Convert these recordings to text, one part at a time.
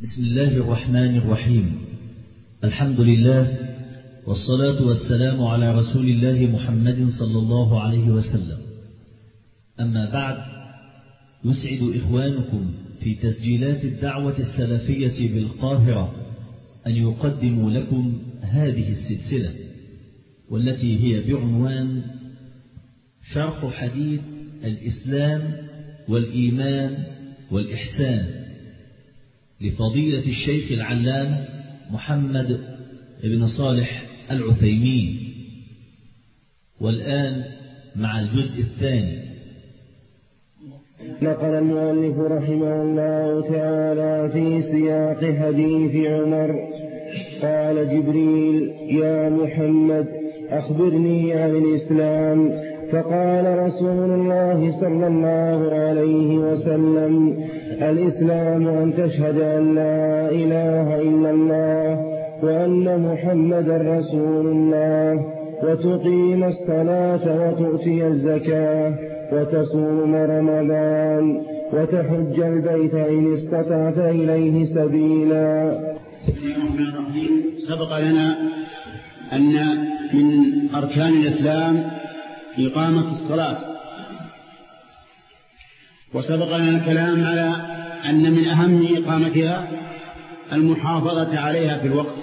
بسم الله الرحمن الرحيم. الحمد لله والصلاة والسلام على رسول الله محمد صلى الله عليه وسلم. أما بعد، يسعد إخوانكم في تسجيلات الدعوة السلفية بالقاهرة أن يقدموا لكم هذه السلسلة، والتي هي بعنوان شرح حديث الإسلام والإيمان والإحسان لفضيلة الشيخ العلامة محمد بن صالح العثيمين. والآن مع الجزء الثاني. نقل المؤلف رحمه الله تعالى في سياق حديث عمر قال جبريل: يا محمد أخبرني عن الإسلام. فقال رسول الله صلى الله عليه وسلم: الإسلام أن تشهد أن لا إله إلا الله وأن محمدا رسول الله، وتقيم الصلاة وتؤتي الزكاة وتصوم رمضان وتحج البيت إن استطعت إليه سبيلا. سبق لنا أن من أركان الإسلام إقامة الصلاة، وسبق لنا الكلام على أن من أهم إقامتها المحافظة عليها في الوقت،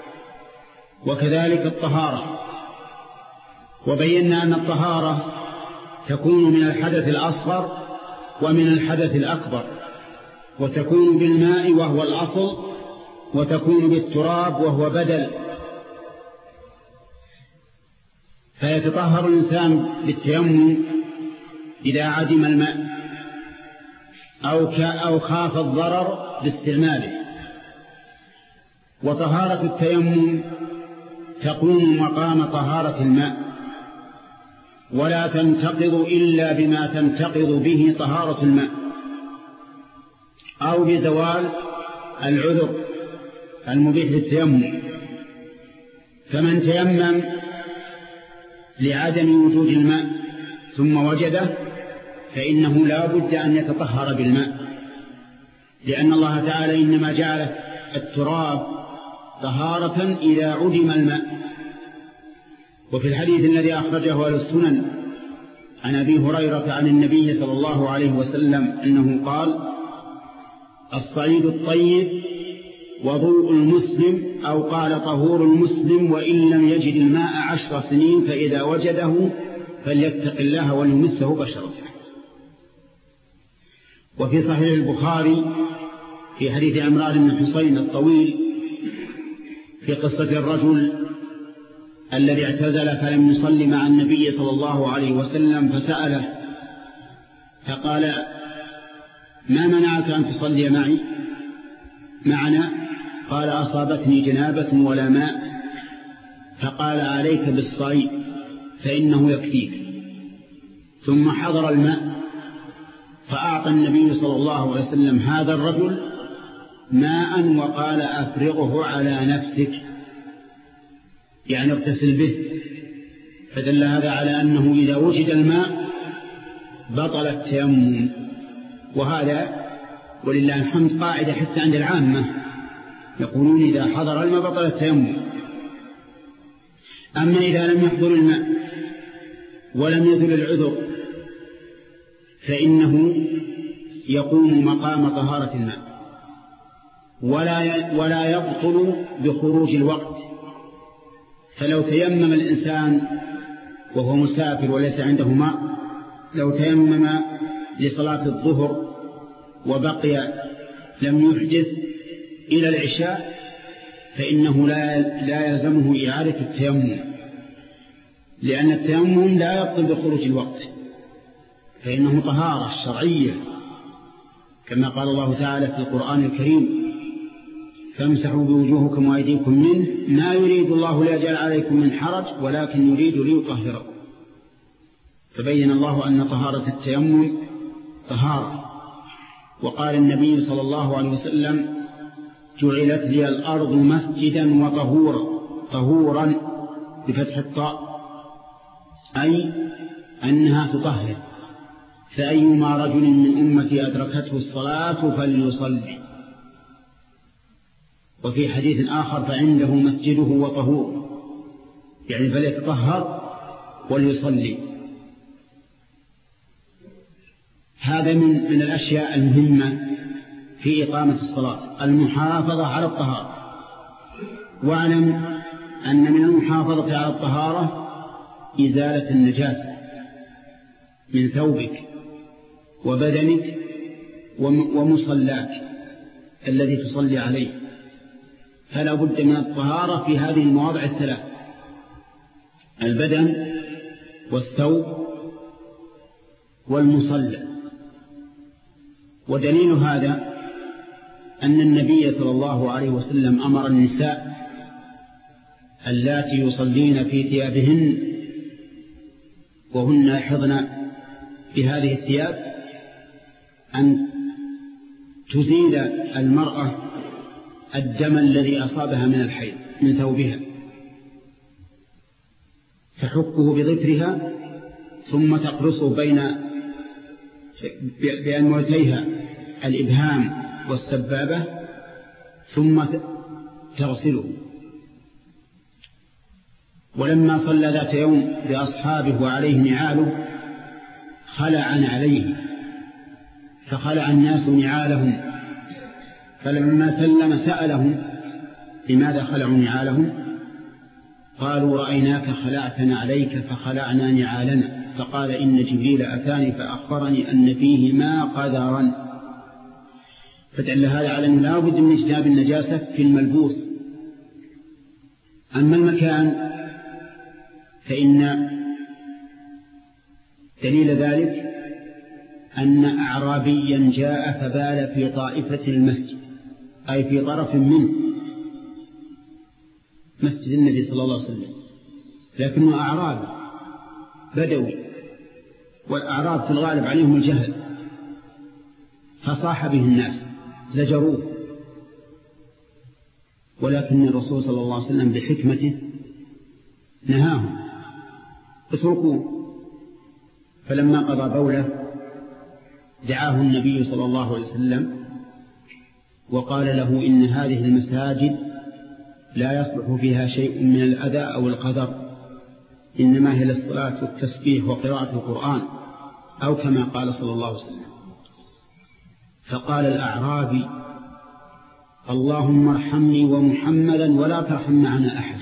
وكذلك الطهارة. وبينا أن الطهارة تكون من الحدث الأصغر ومن الحدث الأكبر، وتكون بالماء وهو الأصل، وتكون بالتراب وهو بدل. فيتطهر الإنسان بالتيمم إذا عدم الماء أو خاف الضرر باستعماله. وطهارة التيمم تقوم مقام طهارة الماء، ولا تنتقض إلا بما تنتقض به طهارة الماء، أو بزوال العذر المبيح للتيمم. فمن تيمم لعدم وجود الماء ثم وجده فإنه لا بد أن يتطهر بالماء، لأن الله تعالى إنما جعل التراب طهارة إذا عدم الماء. وفي الحديث الذي أخرجه أهل السنن عن أبي هريرة عن النبي صلى الله عليه وسلم أنه قال: الصعيد الطيب وضوء المسلم، أو قال طهور المسلم وإن لم يجد الماء 10 سنين، فإذا وجده فليتق الله وليمسه بشرته. وفي صحيح البخاري في حديث عمران بن حسين الطويل في قصة الرجل الذي اعتزل فلم يصلي مع النبي صلى الله عليه وسلم، فسأله فقال: ما منعك أن تصلي معنا؟ قال: أصابتني جنابة ولا ماء. فقال: عليك بالصعيد فإنه يكفيك. ثم حضر الماء، فأعطى النبي صلى الله عليه وسلم هذا الرجل ماء وقال: أفرغه على نفسك، يعني اغتسل به. فدل هذا على أنه إذا وجد الماء بطل التيمم. وهذا ولله الحمد قاعدة حتى عند العامة، يقولون إذا حضر الماء بطل التيمم. أما إذا لم يحضر الماء ولم يزل العذر فإنه يقوم مقام طهارة الماء، ولا يبطل بخروج الوقت. فلو تيمم الإنسان وهو مسافر وليس عنده ماء، لو تيمم لصلاة الظهر وبقي لم يحدث إلى العشاء فإنه لا يلزمه إعادة التيمم، لأن التيمم لا يبطل بخروج الوقت، فإنه طهارة شرعية، كما قال الله تعالى في القرآن الكريم: فامسحوا بوجوهكم وأيديكم منه ما يريد الله ليجعل عليكم من حرج ولكن يريد ليطهركم. فبين الله أن طهارة التيمم طهارة. وقال النبي صلى الله عليه وسلم: جعلت لي الأرض مسجدا طهورا بفتح الطاء، أي أنها تطهر. فأيما رجل من أمتي أدركته الصلاة فليصلي. وفي حديث آخر فعنده مسجده وطهور، يعني فليتطهر وليصلي. هذا من الأشياء المهمة في إقامة الصلاة، المحافظة على الطهارة. واعلم أن من المحافظة على الطهارة إزالة النجاسة من ثوبك وبدنك ومصلاك الذي تصلي عليه، فلا بد من الطهارة في هذه المواضع الثلاث: البدن والثوب والمصلى. ودليل هذا أن النبي صلى الله عليه وسلم أمر النساء اللاتي يصلين في ثيابهن وهن يحضن بهذه الثياب أن تزيل المرأة الدم الذي أصابها من الحيض من ثوبها، تحكه بظفرها ثم تقرصه بأنملتيها الإبهام والسبابة ثم تغسله. ولما صلى ذات يوم بأصحابه وعليه نعاله خلع عليه، فخلع الناس نعالهم، فلما سلم سألهم لماذا خلعوا نعالهم؟ قالوا رأيناك خلعتنا عليك فخلعنا نعالنا. فقال إن جبريل أتاني فأخبرني أن فيهما قذرا. فدل هذا على أنه لا بد من اجتناب النجاسة في الملبوس. أما المكان فإن دليل ذلك أن أعرابيا جاء فبال في طائفة المسجد، أي في طرف منه مسجد النبي صلى الله عليه وسلم، لكنه أعرابي بدوي، والأعراب في الغالب عليهم الجهل، فصاح به الناس زجروه، ولكن الرسول صلى الله عليه وسلم بحكمته نهاهم اتركوه. فلما قضى بوله دعاه النبي صلى الله عليه وسلم وقال له إن هذه المساجد لا يصلح فيها شيء من الأذى أو القدر، إنما هي للصلاة والتسبيح وقراءة القرآن، أو كما قال صلى الله عليه وسلم. فقال الأعرابي اللهم ارحمني ومحمدا ولا ترحم معنا أحد،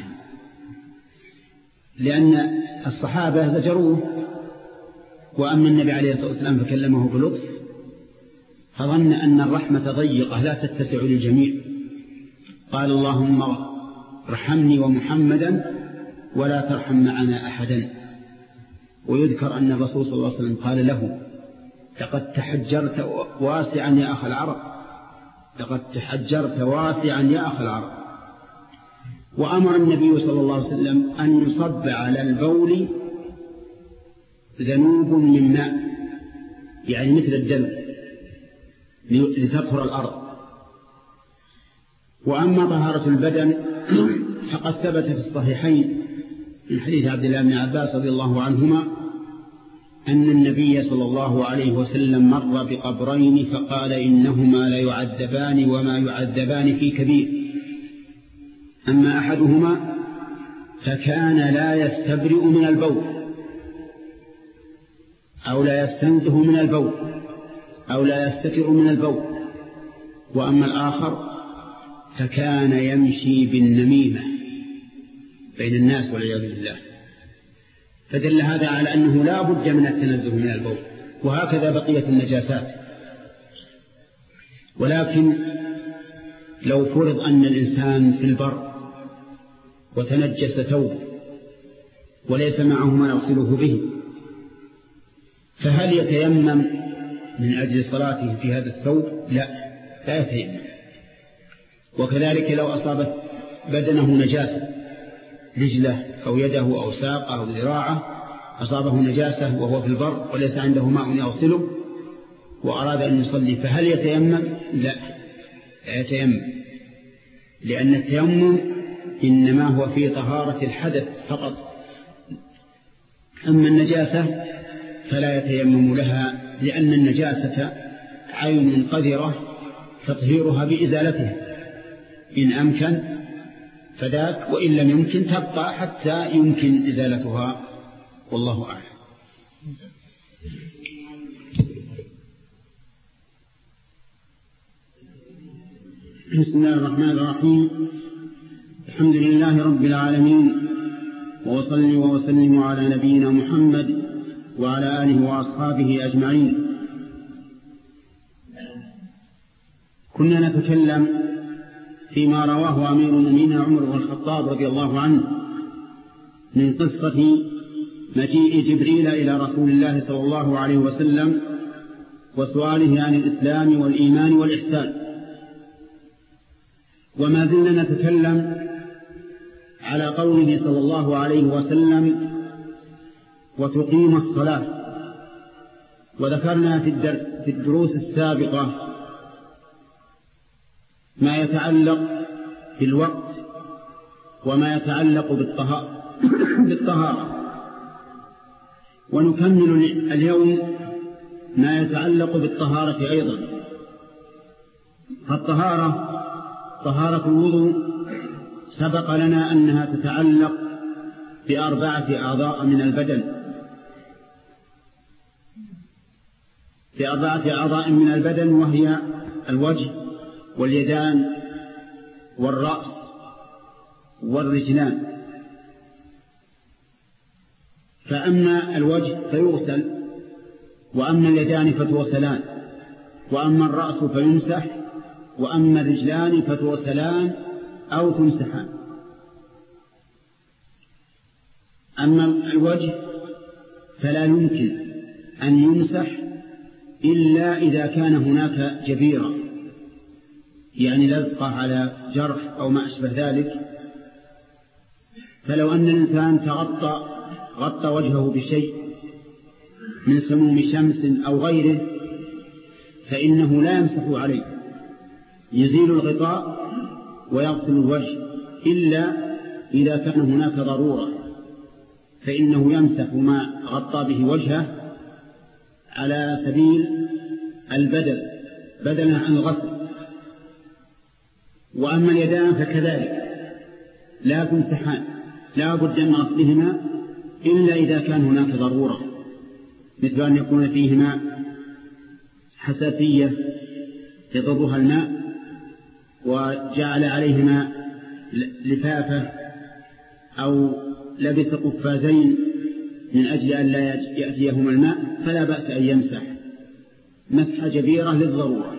لأن الصحابة زجروه، وأما النبي عليه الصلاة والسلام فكلمه بلطف، فظن أن الرحمة ضيقة لا تتسع للجميع. قال اللهم ارحمني ومحمدا ولا ترحم معنا أحدا. ويذكر أن الرسول صلى الله عليه وسلم قال له لقد تحجرت واسعا يا أخ العرب، لقد تحجرت واسعا يا أخ العرب. وأمر النبي صلى الله عليه وسلم أن يصب على البول ذنوب من ماء، يعني مثل الدلو لتطهر الأرض. وأما طهارة البدن فقد ثبت في الصحيحين من حديث عبد الله بن عباس رضي الله عنهما أن النبي صلى الله عليه وسلم مر بقبرين فقال إنهما لا يعذبان وما يعذبان في كبير، أما أحدهما فكان لا يستبرئ من البول أو لا يستنزه من البول أو لا يستتر من البول، وأما الآخر فكان يمشي بالنميمة بين الناس والعياذ بالله. فدل هذا على أنه لا بد من التنزه من البول، وهكذا بقية النجاسات. ولكن لو فرض أن الإنسان في البر وتنجس ثوب وليس معه ما يغسله به، فهل يتيمم من أجل صلاته في هذا الثوب؟ لا يتيمم. وكذلك لو أصابت بدنه نجاسة، رجله أو يده أو ساقه أو ذراعه أصابه نجاسة وهو في البر وليس عنده ماء يغسله وأراد أن يصلي، فهل يتيمم؟ لا يتيمم، لأن التيمم إنما هو في طهارة الحدث فقط. أما النجاسة فلا يتيمم لها، لأن النجاسة عين قذرة تطهيرها بإزالتها، إن أمكن فذاك، وإن لم يمكن تبقى حتى يمكن إزالتها، والله أعلم. بسم الله الرحمن الرحيم. الحمد لله رب العالمين، وأصلي وأسلم على نبينا محمد وعلى آله وأصحابه أجمعين. كنا نتكلم فيما رواه أمير المؤمنين عمر بن الخطاب رضي الله عنه من قصة مجيء جبريل إلى رسول الله صلى الله عليه وسلم وسؤاله عن الإسلام والإيمان والإحسان. وما زلنا نتكلم على قوله صلى الله عليه وسلم وتقيم الصلاة. وذكرنا في الدروس السابقة ما يتعلق بالوقت وما يتعلق بالطهارة، ونكمل اليوم ما يتعلق بالطهارة أيضا. فالطهارة طهارة الوضوء سبق لنا أنها تتعلق بأربعة أعضاء من البدن، وهي الوجه واليدان والرأس والرجلان. فأما الوجه فيغسل، وأما اليدان فتغسلان، وأما الرأس فيمسح، وأما الرجلان فتغسلان أو تمسحان. أما الوجه فلا يمكن أن يمسح إلا إذا كان هناك جبيرة، يعني لزقة على جرح أو ما أشبه ذلك. فلو أن الإنسان غطى وجهه بشيء من سموم شمس أو غيره فإنه لا يمسح عليه، يزيل الغطاء ويغسل الوجه، إلا إذا كان هناك ضرورة فإنه يمسح ما غطى به وجهه على سبيل البدل بدلا عن الغسل. وأما اليدان فكذلك لا تمسحان، لا بد من غسلهما إلا إذا كان هناك ضرورة، مثل أن يكون فيهما حساسية يضرها الماء وجعل عليهما لفافة أو لبس قفازين من أجل أن لا يأتيهما الماء، فلا بأس أن يمسح مسح جبيرة للضرورة.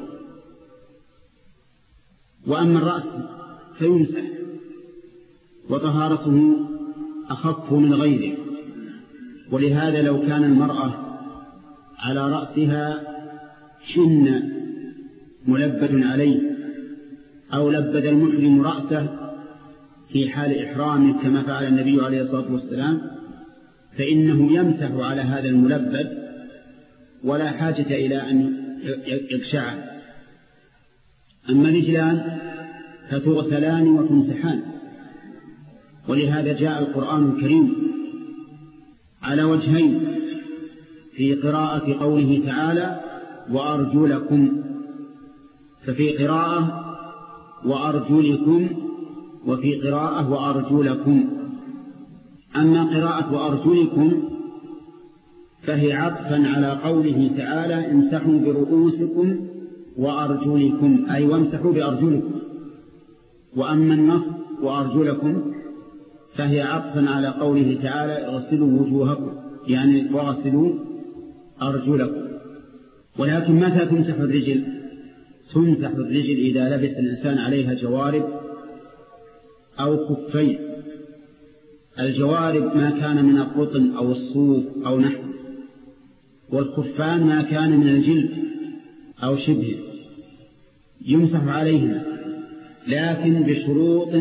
وأما الرأس فيمسح، وطهارته أخف من غيره. ولهذا لو كان المرأة على رأسها حنة ملبد عليه، أو لبد المحرم رأسه في حال إحرامه كما فعل النبي عليه الصلاة والسلام، فإنه يمسح على هذا الملبد ولا حاجة إلى أن يقشعه. أما الرجلان فتغسلان وتمسحان. ولهذا جاء القرآن الكريم على وجهين في قراءة قوله تعالى وأرجلكم، ففي قراءة وأرجلكم وفي قراءة وأرجلكم. أما قراءة وأرجلكم فهي عطفا على قوله تعالى امسحوا برؤوسكم وأرجلكم، أي وامسحوا بأرجلكم. وأما النص وأرجلكم فهي عطفا على قوله تعالى اغسلوا وجوهكم، يعني واغسلوا أرجلكم. ولكن متى تمسح الرجل؟ تمسح الرجل إذا لبس الإنسان عليها جوارب أو خفين. الجوارب ما كان من القطن أو الصوف أو نحو، والخفان ما كان من الجلد أو شبه، يمسح عليهما لكن بشروط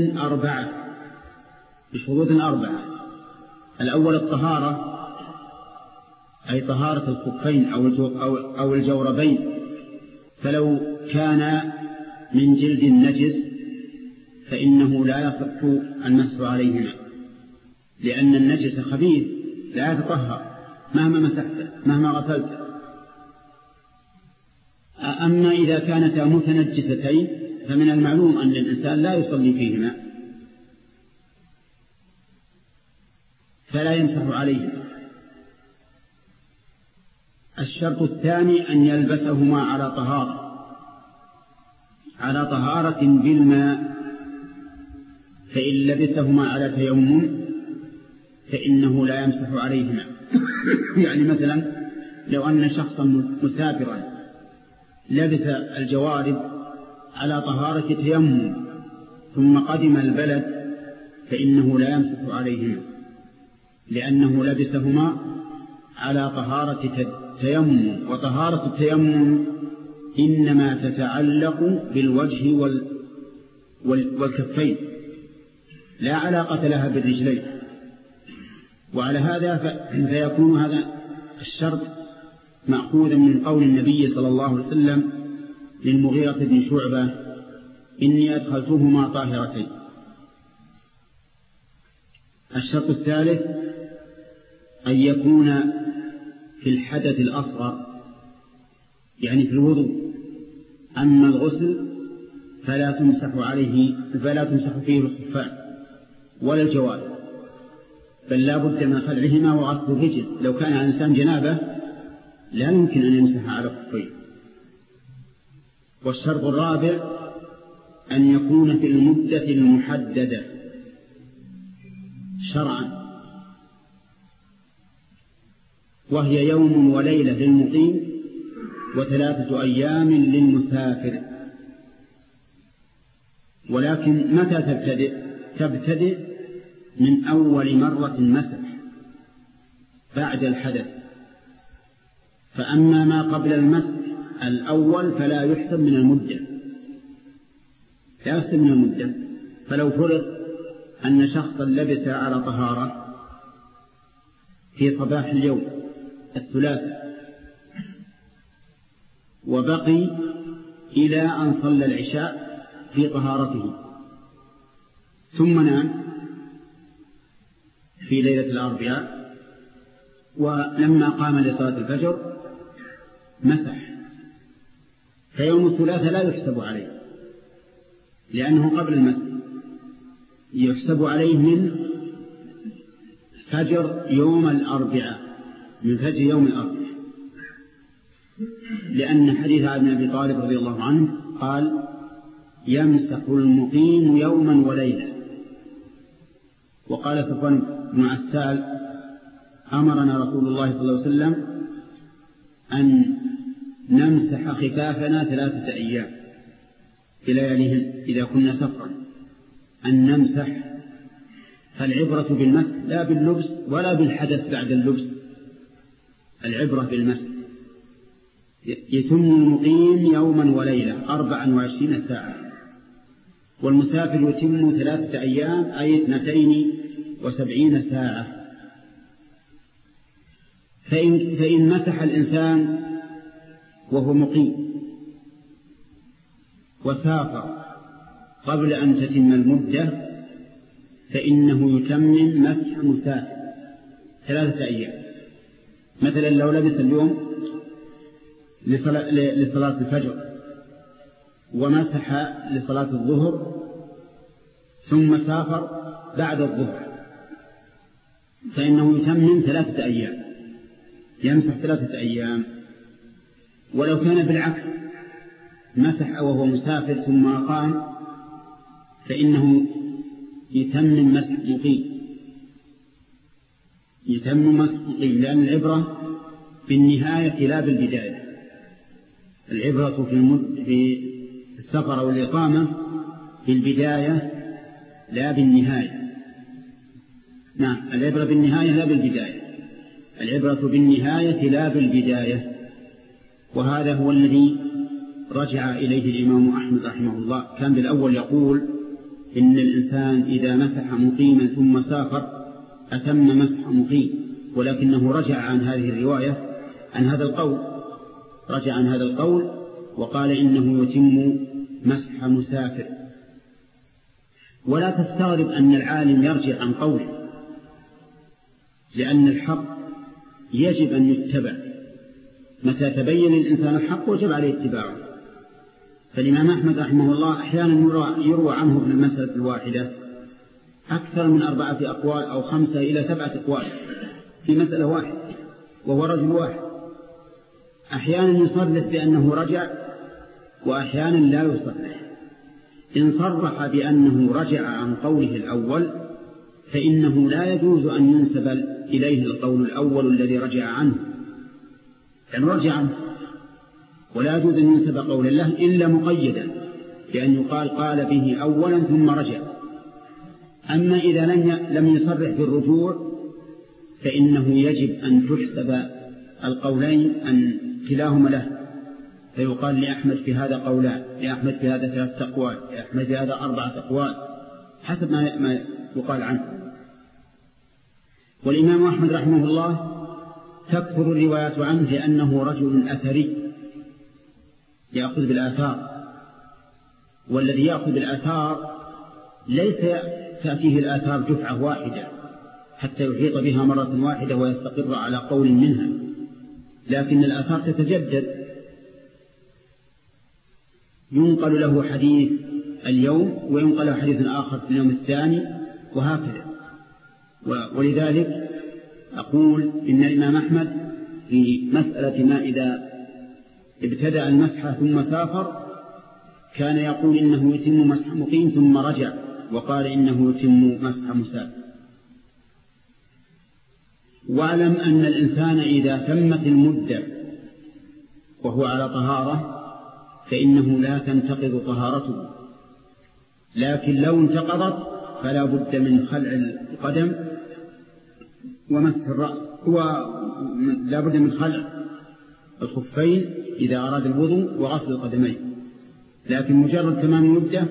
أربعة. الأول الطهارة، أي طهارة الخفين أو الجوربين، فلو كان من جلد نجس فإنه لا يصح المسح عليهما، لأن النجس خبيث لا يتطهر مهما مسحته مهما غسلته. أما إذا كانتا متنجستين فمن المعلوم أن الإنسان لا يصلي فيهما فلا يمسح عليهما. الشرط الثاني أن يلبسهما على طهارة بالماء، فإن لبسهما على تيمم فإنه لا يمسح عليهما. يعني مثلا لو أن شخصا مسافرا لبس الجوارب على طهارة تيمم ثم قدم البلد فإنه لا يمسح عليهما، لأنه لبسهما على طهارة تيمم، وطهارة التيمم إنما تتعلق بالوجه والكفين، لا علاقة لها بالرجلين. وعلى هذا فيكون هذا الشرط مأخوذا من قول النبي صلى الله عليه وسلم للمغيرة بن شعبة: إني أدخلتهما طاهرتين. الشرط الثالث أن يكون في الحدث الأصغر، يعني في الوضوء. أما الغسل فلا تمسح فيه الخفان ولا الجوارب، بل لا بد من خلعهما وغسل الرجل. لو كان الإنسان جنابه لا يمكن أن يمسح على الخفين. والشرط الرابع أن يكون في المدة المحددة شرعا، وهي يوم وليلة للمقيم و3 أيام للمسافر. ولكن متى تبتدئ من أول مرة مسح بعد الحدث. فأما ما قبل المسح الأول فلا يحسب من المدة. فلو فرض أن شخصا لبس على طهارة في صباح اليوم الثلاثاء وبقي إلى أن صلى العشاء في طهارته، ثم نام في ليلة الأربعاء، ولما قام لصلاة الفجر مسح، فيوم الثلاثاء لا يحسب عليه لأنه قبل المسح، يحسب عليه من فجر يوم الأربعاء، لأن حديث عن أبي طالب رضي الله عنه قال: يمسح المقيم يوما وليلة. وقال صفوان بن عسال: أمرنا رسول الله صلى الله عليه وسلم أن نمسح خفافنا 3 أيام بلياليهن إذا كنا سفرا، أن نمسح. فالعبرة بالمسح لا باللبس ولا بالحدث بعد اللبس، العبرة بالمسح. يتم المقيم يوما وليلة 24 ساعة، والمسافر يتم 3 أيام أي 72 ساعة. فإن مسح الإنسان وهو مقيم وسافر قبل أن تتم المدة فإنه يتمم مسح مسافر 3 أيام. مثلا لو لبس اليوم لصلاة الفجر ومسح لصلاة الظهر ثم سافر بعد الظهر فإنه يتمم 3 أيام، يمسح 3 أيام. ولو كان بالعكس مسح وهو مسافر ثم أقام فإنه يتمم مسح مقيم، لأن العبرة بالنهاية لا بالبداية. العبرة في السفر والإقامة بالبداية لا بالنهاية. نعم، العبرة بالنهاية لا بالبداية، العبرة بالنهاية لا بالبداية. وهذا هو الذي رجع إليه الإمام أحمد رحمه الله. كان بالأول يقول إن الإنسان إذا مسح مقيما ثم سافر أتم مسح مقيم، ولكنه رجع عن هذه الرواية، عن هذا القول، وقال إنه يتم مسح مسافر. ولا تستغرب أن العالم يرجع عن قوله، لأن الحق يجب أن يتبع. متى تبين الإنسان الحق وجب عليه اتباعه. فالإمام أحمد رحمه الله أحيانا يروى عنه في المسألة الواحدة أكثر من 4 أقوال أو 5 إلى 7 أقوال في مسألة واحدة، وهو رجل واحد. أحيانا يصرح بأنه رجع، وأحيانا لا يصرح. إن صرح بأنه رجع عن قوله الأول فإنه لا يجوز أن ينسب إليه القول الأول الذي رجع عنه، يعني رجع عنه، ولا يجوز أن ينسب قول الله إلا مقيدا بأن يقال قال به أولا ثم رجع. أما إذا لم يصرح بالرجوع فإنه يجب أن تحسب القولين أن كلاهما له، فيقال لأحمد في هذا قولان، لأحمد في هذا 3 أقوال، لأحمد في هذا 4 أقوال، حسب ما يقال عنه. والإمام أحمد رحمه الله تكثر الروايات عنه لأنه رجل أثري يأخذ بالآثار، والذي يأخذ بالآثار ليس تأتيه الآثار دفعة واحدة حتى يحيط بها مرة واحدة ويستقر على قول منها، لكن الآثار تتجدد، ينقل له حديث اليوم وينقل له حديث آخر في اليوم الثاني وهكذا. ولذلك أقول إن الإمام أحمد في مسألة ما إذا ابتدأ المسح ثم سافر كان يقول إنه يتم مسح مقيم ثم رجع، وقال إنه يتم مسح مسافر. واعلم أن الإنسان إذا تمت المدة وهو على طهارة فإنه لا تنتقض طهارته، لكن لو انتقضت فلا بد من خلع القدم ومسح الرأس، ولا بد من خلع الخفين إذا أراد الوضوء وغسل القدمين، لكن مجرد تمام المدة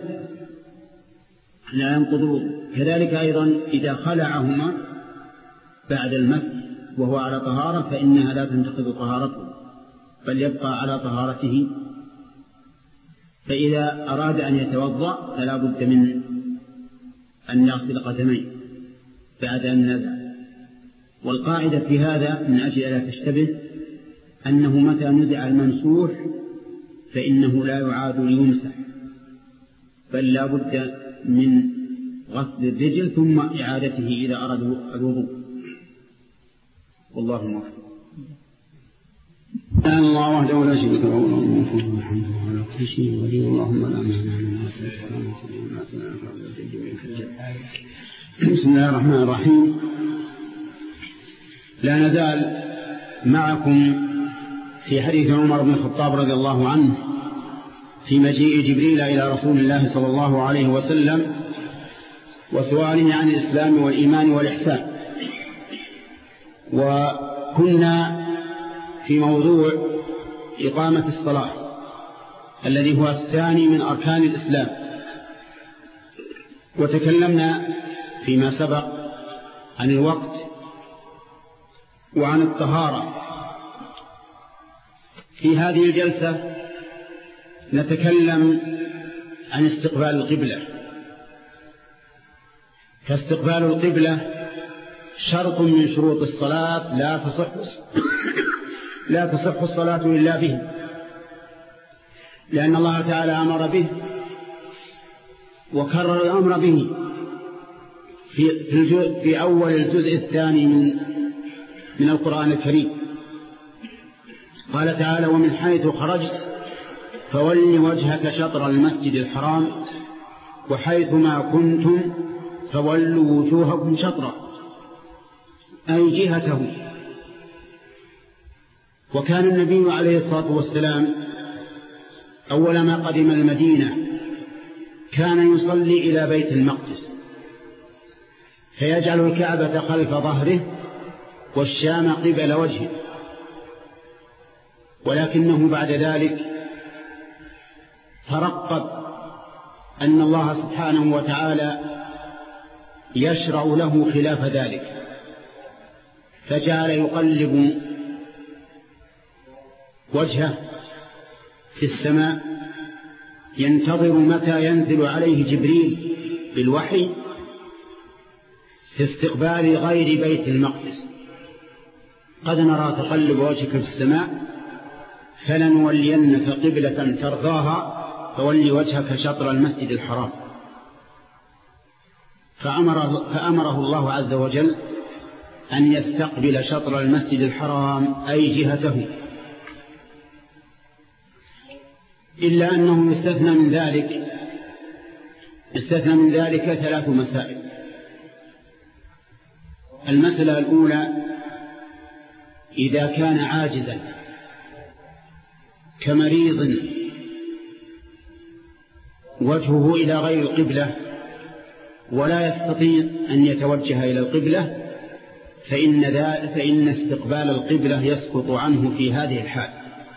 لا ينقض الوضوء. كذلك أيضا إذا خلعهما بعد المسح وهو على طهارة فإنها لا تنتقض طهارته بل يبقى على طهارته. فإذا أراد أن يتوضأ فلا بد من أن يغسل قدميه بعد أن نزع. والقاعدة في هذا من أجل ألا تشتبه أنه متى نزع الممسوح فإنه لا يعاد ليمسح، بل لا بد من غسل الرجل ثم إعادته إذا أراد الوضوء. والله موفق. الله وحده لا شريك له له الملك وله الحمد وعلى كل شيء قدير. اللهم لا مانع لما بسم الله الرحمن الرحيم. لا نزال معكم في حديث عمر بن الخطاب رضي الله عنه في مجيء جبريل إلى رسول الله صلى الله عليه وسلم وسؤاله عن الإسلام والإيمان والإحسان. وكنا في موضوع إقامة الصلاة الذي هو الثاني من أركان الإسلام، وتكلمنا فيما سبق عن الوقت وعن الطهارة. في هذه الجلسة نتكلم عن استقبال القبلة. فاستقبال القبلة شرط من شروط الصلاة لا تصح الصلاة إلا به، لأن الله تعالى أمر به وكرر الأمر به في أول الجزء الثاني من القرآن الكريم. قال تعالى: ومن حيث خرجت فول وجهك شطر المسجد الحرام وحيث ما كنتم فولوا وجوهكم شطره، أي جهته. وكان النبي عليه الصلاة والسلام أول ما قدم المدينة كان يصلي إلى بيت المقدس، فيجعل الكعبة خلف ظهره والشام قبل وجهه. ولكنه بعد ذلك ترقب أن الله سبحانه وتعالى يشرع له خلاف ذلك، فجعل يقلب وجهه في السماء ينتظر متى ينزل عليه جبريل بالوحي في استقبال غير بيت المقدس. قد نرى تقلب وجهك في السماء فلنولينك قبلة ترضاها فولي وجهك شطر المسجد الحرام. فأمره الله عز وجل أن يستقبل شطر المسجد الحرام أي جهته، إلا أنه يستثنى من ذلك 3 مسائل. المسألة الأولى: إذا كان عاجزا كمريض وجهه إلى غير القبلة ولا يستطيع أن يتوجه إلى القبلة، فإن استقبال القبلة يسقط عنه في هذه الحال،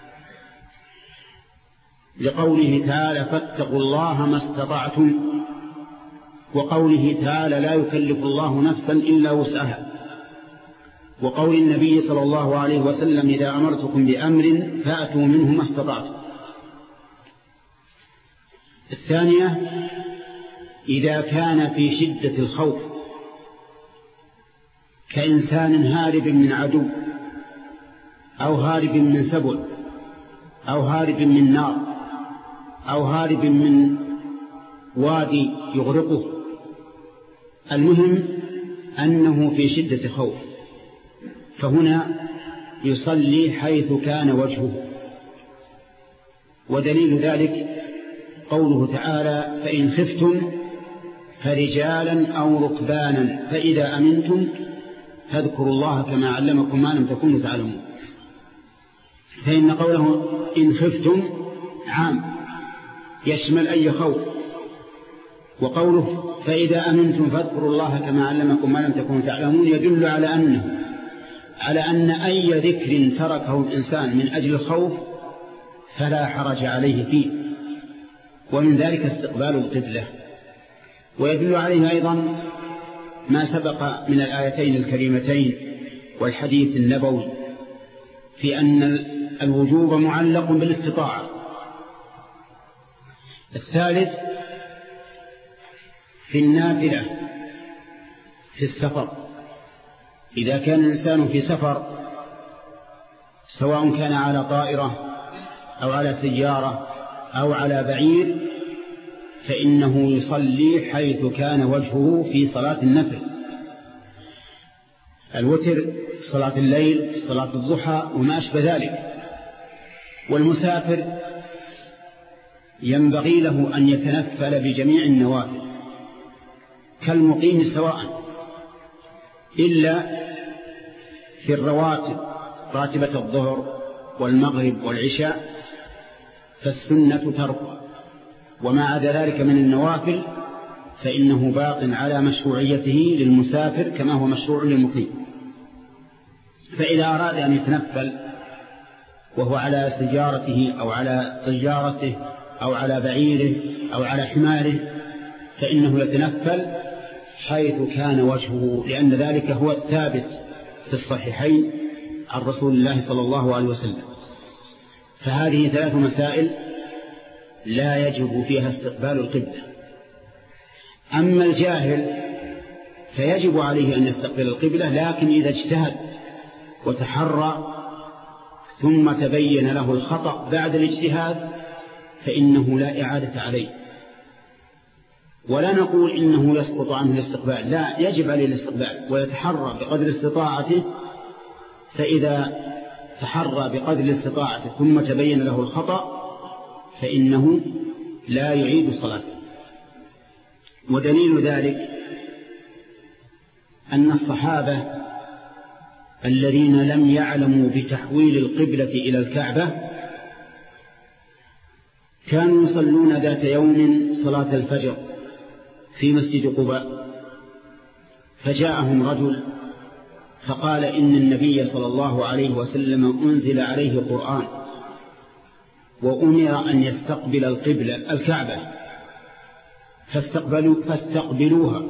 لقوله تعالى: فاتقوا الله ما استطعتم، وقوله تعالى: لا يكلف الله نفسا إلا وسعها، وقول النبي صلى الله عليه وسلم: إذا أمرتكم بأمر فأتوا منه ما استطعتم. الثانية: إذا كان في شدة الخوف كإنسان هارب من عدو، أو هارب من سبع، أو هارب من نار، أو هارب من وادي يغرقه، المهم أنه في شدة خوف، فهنا يصلي حيث كان وجهه. ودليل ذلك قوله تعالى: فإن خفتم فرجالا أو ركبانا فإذا أمنتم فاذكروا الله كما علمكم ما لم تكونوا تعلمون. فإن قوله إن خفتم عام يشمل أي خوف، وقوله فإذا أمنتم فاذكروا الله كما علمكم ما لم تكونوا تعلمون يدل على أن أي ذكر تركه الإنسان من أجل الخوف فلا حرج عليه فيه، ومن ذلك استقبال القبلة. ويدل عليه أيضا ما سبق من الآيتين الكريمتين والحديث النبوي في أن الوجوب معلق بالاستطاعة. الثالث: في النافلة في السفر، إذا كان الإنسان في سفر سواء كان على طائرة أو على سيارة أو على بعير، فإنه يصلي حيث كان وجهه في صلاة النفل، الوتر، صلاة الليل، صلاة الضحى وما أشبه ذلك. والمسافر ينبغي له أن يتنفل بجميع النوافل كالمقيم سواء، إلا في الرواتب، راتبة الظهر والمغرب والعشاء فالسنة ترك، وما عدا ذلك من النوافل فإنه باق على مشروعيته للمسافر كما هو مشروع للمقيم. فإذا أراد أن يتنفل وهو على سيارته أو على طيارته أو على بعيره أو على حماره فإنه يتنفل حيث كان وجهه، لأن ذلك هو الثابت في الصحيحين عن رسول الله صلى الله عليه وسلم. فهذه 3 مسائل لا يجب فيها استقبال القبلة. أما الجاهل فيجب عليه أن يستقبل القبلة، لكن إذا اجتهد وتحرى ثم تبين له الخطأ بعد الاجتهاد فإنه لا إعادة عليه، ولا نقول إنه يسقط عنه الاستقبال، لا، يجب عليه الاستقبال ويتحرى بقدر استطاعته. فإذا تحرى بقدر استطاعته ثم تبين له الخطأ فإنه لا يعيد صلاته. ودليل ذلك أن الصحابة الذين لم يعلموا بتحويل القبلة إلى الكعبة كانوا يصلون ذات يوم صلاة الفجر في مسجد قباء، فجاءهم رجل فقال إن النبي صلى الله عليه وسلم أنزل عليه قرآن وأمر أن يستقبل القبلة الكعبة فاستقبلوها،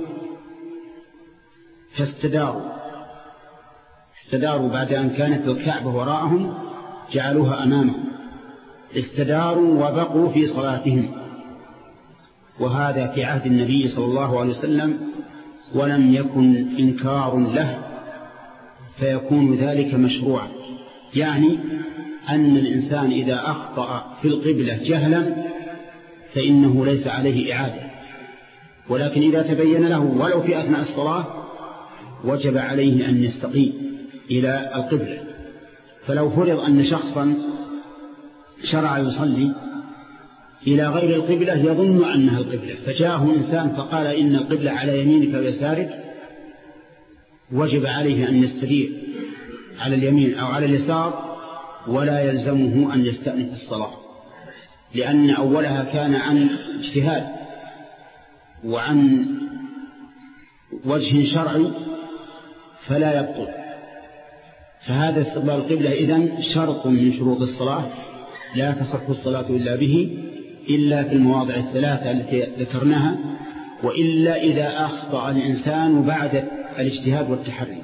استداروا بعد أن كانت الكعبة وراءهم جعلوها أمامهم، استداروا وبقوا في صلاتهم، وهذا في عهد النبي صلى الله عليه وسلم ولم يكن إنكار له، فيكون ذلك مشروعا. يعني أن الإنسان إذا أخطأ في القبلة جهلا فإنه ليس عليه إعادة، ولكن إذا تبين له ولو في أثناء الصلاة وجب عليه أن يستقيم إلى القبلة. فلو فرض أن شخصا شرع يصلي إلى غير القبلة يظن أنها القبلة، فجاءه إنسان فقال إن القبلة على يمينك ويسارك، وجب عليه أن يستدير على اليمين أو على اليسار، ولا يلزمه أن يستأنف الصلاة، لأن أولها كان عن اجتهاد وعن وجه شرعي فلا يبطل. فهذا استقبال القبلة إذن شرط من شروط الصلاة لا تصح الصلاة إلا به، إلا في المواضع الثلاثة التي ذكرناها، وإلا إذا أخطأ الإنسان بعد الاجتهاد والتحري.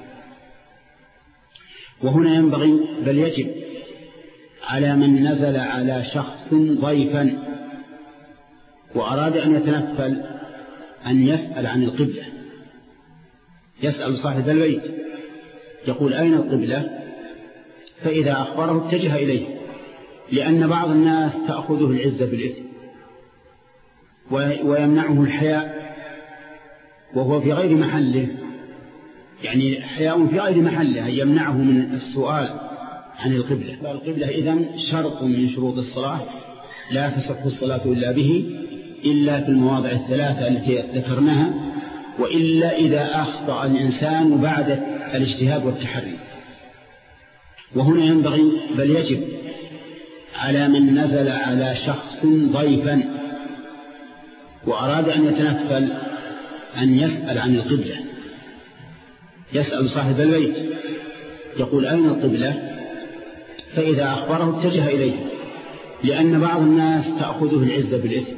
وهنا ينبغي بل يجب على من نزل على شخص ضيفا وأراد أن يتنفل أن يسأل عن القبلة، يسأل صاحب البيت يقول أين القبلة؟ فإذا أخبره اتجه إليه، لأن بعض الناس تأخذه العزة بالإثم ويمنعه الحياء وهو في غير محله، يعني حياء في غير محله يمنعه من السؤال عن القبلة. القبلة إذن شرط من شروط الصلاة لا تصح الصلاة إلا به، إلا في المواضع الثلاثة التي ذكرناها، وإلا إذا أخطأ الإنسان بعد الاجتهاد والتحري. وهنا ينبغي بل يجب على من نزل على شخص ضيفا وأراد أن يتنفل أن يسأل عن القبلة، يسأل صاحب البيت يقول أين القبلة؟ فإذا أخبره اتجه إليه، لأن بعض الناس تأخذه العزة بالإثم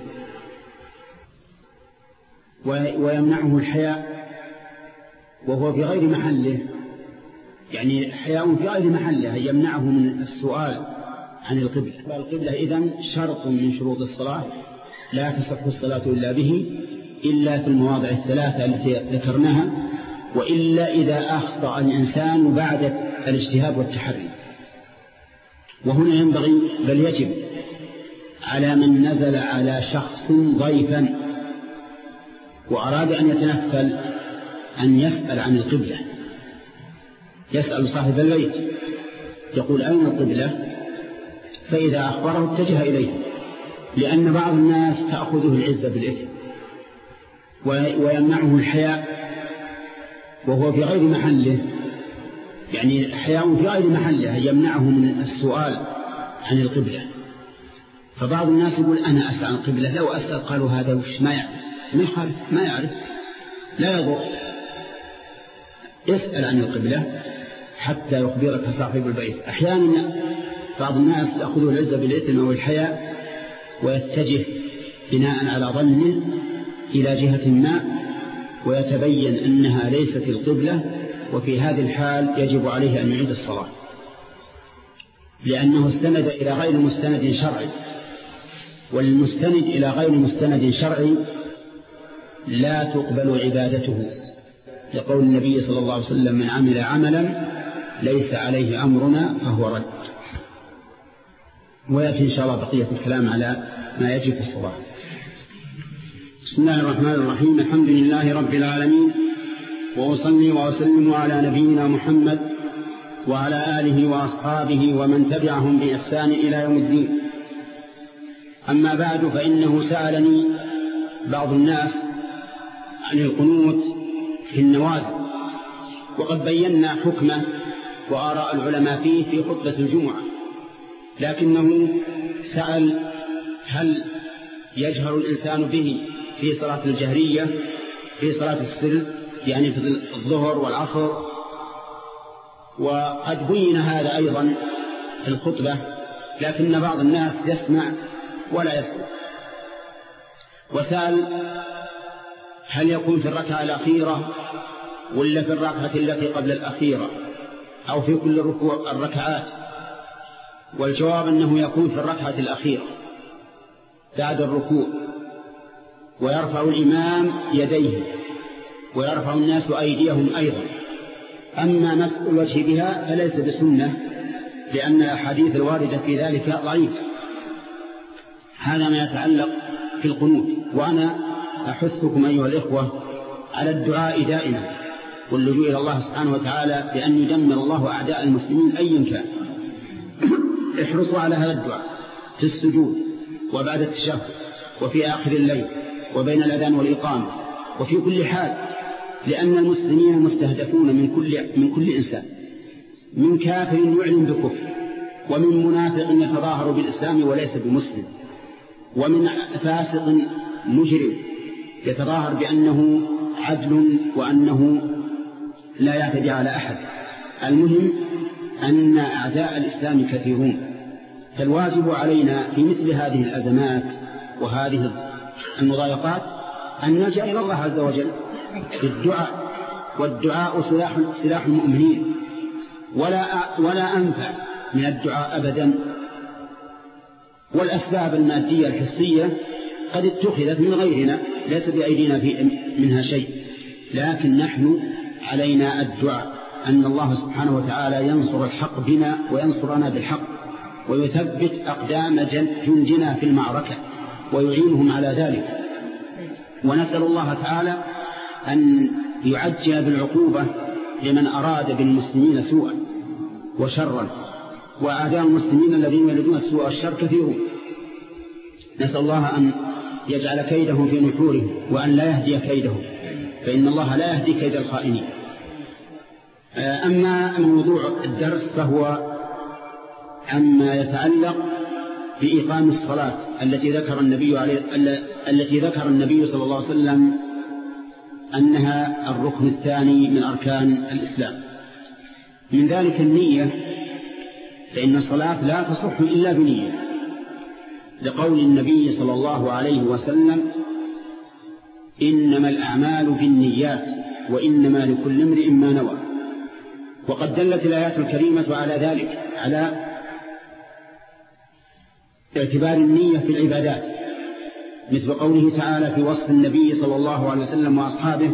ويمنعه الحياء وهو في غير محله، يعني حياء في غير محله يمنعه من السؤال عن القبلة. القبلة إذن شرط من شروط الصلاة لا تصح الصلاة إلا به، إلا في المواضع الثلاثة التي ذكرناها، وإلا إذا أخطأ الإنسان بعد الاجتهاد والتحري. وهنا ينبغي بل يجب على من نزل على شخص ضيفا وأراد أن يتنفل أن يسأل عن القبلة، يسأل صاحب البيت يقول أين القبلة؟ فإذا أخبره اتجه إليه، لأن بعض الناس تأخذه العزة بالإثم ويمنعه الحياء وهو في غير محله، يعني حياء في غير محله يمنعه من السؤال عن القبلة. فبعض الناس يقول أنا أسأل عن القبلة، لو أسأل قالوا هذا وش ما يعرف، ما يعرف لا يضر، اسأل عن القبلة حتى يخبرك صاحب البيت. أحيانا بعض الناس تأخذه العزة بالإثم والحياء ويتجه بناء على ظنه إلى جهة ما ويتبين أنها ليست القبلة، وفي هذه الحال يجب عليه أن يعيد الصلاة، لأنه استند إلى غير مستند شرعي، والمستند إلى غير مستند شرعي لا تقبل عبادته، لقول النبي صلى الله عليه وسلم من عمل عملا ليس عليه أمرنا فهو رد. ويأتي إن شاء الله بقية الكلام على ما يجب في الصلاة. بسم الله الرحمن الرحيم، الحمد لله رب العالمين، وأصلي وأسلم على نبينا محمد وعلى آله وأصحابه ومن تبعهم بإحسان إلى يوم الدين. أما بعد، فإنه سألني بعض الناس عن القنوت في النوازل، وقد بينا حكمه وآراء العلماء فيه في خطبة الجمعة، لكنه سأل هل يجهر الإنسان به في صلاة الجهرية في صلاة السر، يعني في الظهر والعصر، وقد بين هذا أيضا في الخطبة، لكن بعض الناس يسمع ولا يسمع. وسأل هل يكون في الركعة الأخيرة ولا في الركعة التي قبل الأخيرة أو في كل الركعات؟ والجواب أنه يكون في الركعة الأخيرة بعد الركوع، ويرفع الإمام يديه ويرفع الناس أيديهم أيضا. أما مسح الوجه بها فليس بسنة، لأن الأحاديث الواردة في ذلك ضعيف. هذا ما يتعلق في القنوت. وأنا أحثكم أيها الإخوة على الدعاء دائما واللجوء إلى الله سبحانه وتعالى بأن يدمر الله أعداء المسلمين أيا كان. احرصوا على هذا الدعاء في السجود وبعد التشهد وفي آخر الليل وبين الأذان والإقامة وفي كل حال، لأن المسلمين مستهدفون من كل إنسان، من كافر يعلن بكفر، ومن منافق يتظاهر بالإسلام وليس بمسلم، ومن فاسق مجرم يتظاهر بأنه عدل وأنه لا يعتدي على أحد. المهم أن أعداء الإسلام كثيرون، فالواجب علينا في مثل هذه الأزمات وهذه المضايقات أن نلجأ إلى الله عز وجل بالدعاء، والدعاء سلاح المؤمنين، ولا أنفع من الدعاء أبدا. والأسباب المادية الحسية قد اتخذت من غيرنا ليس بأيدينا منها شيء، لكن نحن علينا الدعاء أن الله سبحانه وتعالى ينصر الحق بنا وينصرنا بالحق، ويثبت أقدام جندنا في المعركة ويعينهم على ذلك. ونسأل الله تعالى أن يعجل بالعقوبة لمن أراد بالمسلمين سوءا وشرا، وأعداء المسلمين الذين يريدون السوء والشر كثيرون. نسأل الله أن يجعل كيده في نحوره وأن لا يهدي كيده، فإن الله لا يهدي كيد الخائنين. أما موضوع الدرس فهو عما يتعلق بإقام الصلاة التي ذكر النبي صلى الله عليه وسلم أنها الركن الثاني من أركان الإسلام. من ذلك النية، فإن الصلاة لا تصح إلا بنية، لقول النبي صلى الله عليه وسلم: إنما الأعمال بالنيات وإنما لكل امرئ ما نوى. وقد دلت الآيات الكريمة على ذلك، على اعتبار النية في العبادات، مثل قوله تعالى في وصف النبي صلى الله عليه وسلم وأصحابه: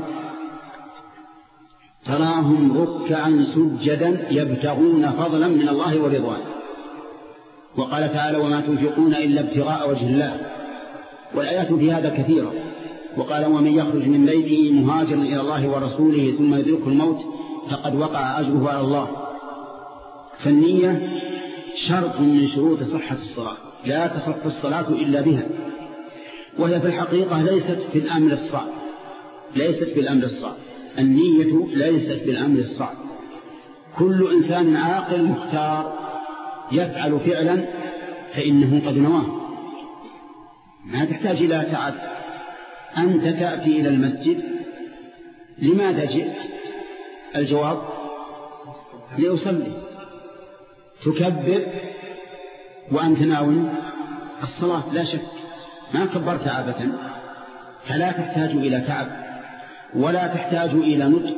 تراهم ركعا سجدا يبتغون فضلا من الله ورضوانه. وقال تعالى: وما تنفقون إلا ابتغاء وجه الله. والآيات في هذا كثيرة. وقال: ومن يخرج من بيته مهاجرا إلى الله ورسوله ثم يدركه الموت فقد وقع أجره على الله. فالنية شرط من شروط صحة الصلاة، لا تصح الصلاة إلا بها، وهي في الحقيقة ليست في الأمر الصعب. النية ليست بالأمر الصعب. كل إنسان عاقل مختار يفعل فعلا فإنه قد نواه، ما تحتاج إلى تعب. أنت تأتي إلى المسجد، لماذا جئت؟ الجواب: لأصلي. تكبر وأنت ناوي الصلاة، لا شك، ما كبرت عابة، فلا تحتاج إلى تعب ولا تحتاج إلى نطق،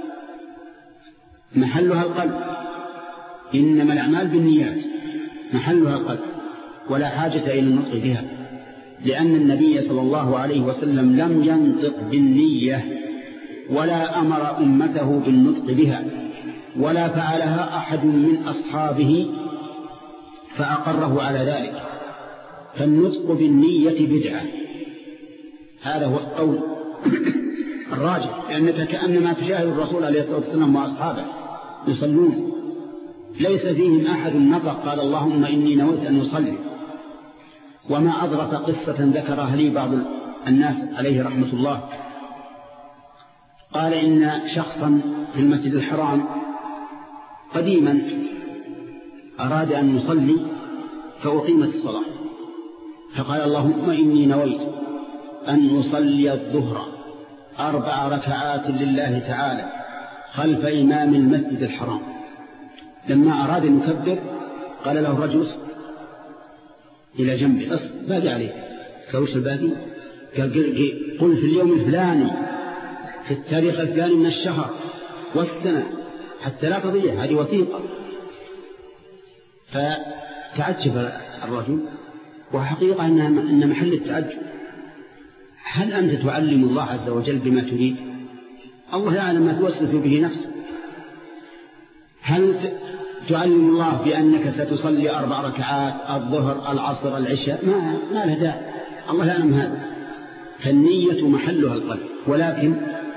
محلها القلب. إنما الأعمال بالنيات، محلها القلب، ولا حاجة إلى النطق بها، لأن النبي صلى الله عليه وسلم لم ينطق بالنية ولا أمر أمته بالنطق بها، ولا فعلها أحد من أصحابه فأقره على ذلك. فالنطق بالنية بدعة، هذا هو القول الراجح، لأنك كأنما تشاهد الرسول عليه الصلاة والسلام وأصحابه يصلون، ليس فيهم أحد نطق قال: اللهم إني نويت أن أصلي. وما أظرف قصة ذكرها لي بعض الناس عليه رحمة الله، قال إن شخصا في المسجد الحرام قديما أراد أن يصلي فأقيمت الصلاة، فقال: اللهم إني نويت أن أصلي الظهر 4 ركعات لله تعالى خلف إمام المسجد الحرام. لما أراد أن يكبر قال له الرجل: إلى جنبي، باقي عليه. كوش الباقي؟ قال: قل في اليوم الفلاني في التاريخ الفلاني من الشهر والسنة حتى لا تضيع، هذه وثيقة. فتعجب الرجل، وحقيقة أن محل التعجب: هل أنت تعلم الله عز وجل بما تريد؟ الله يعلم ما توسوس به نفسه. هل تعلم الله بأنك ستصلي 4 ركعات الظهر العصر العشاء؟ ما له داعي. الله يعلم هذا. فالنية محلها القلب. ولكن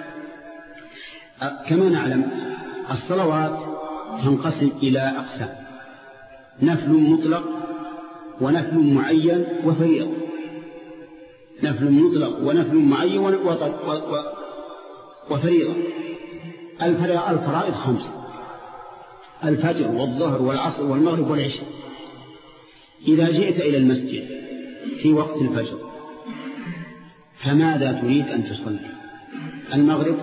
كما نعلم الصلوات تنقسم إلى أقسام: نفل مطلق ونفل معين وفريضة. نفل مطلق ونفل معين وفريضة. الفرائض 5: الفجر والظهر والعصر والمغرب والعشاء. إذا جئت إلى المسجد في وقت الفجر فماذا تريد أن تصلي؟ المغرب؟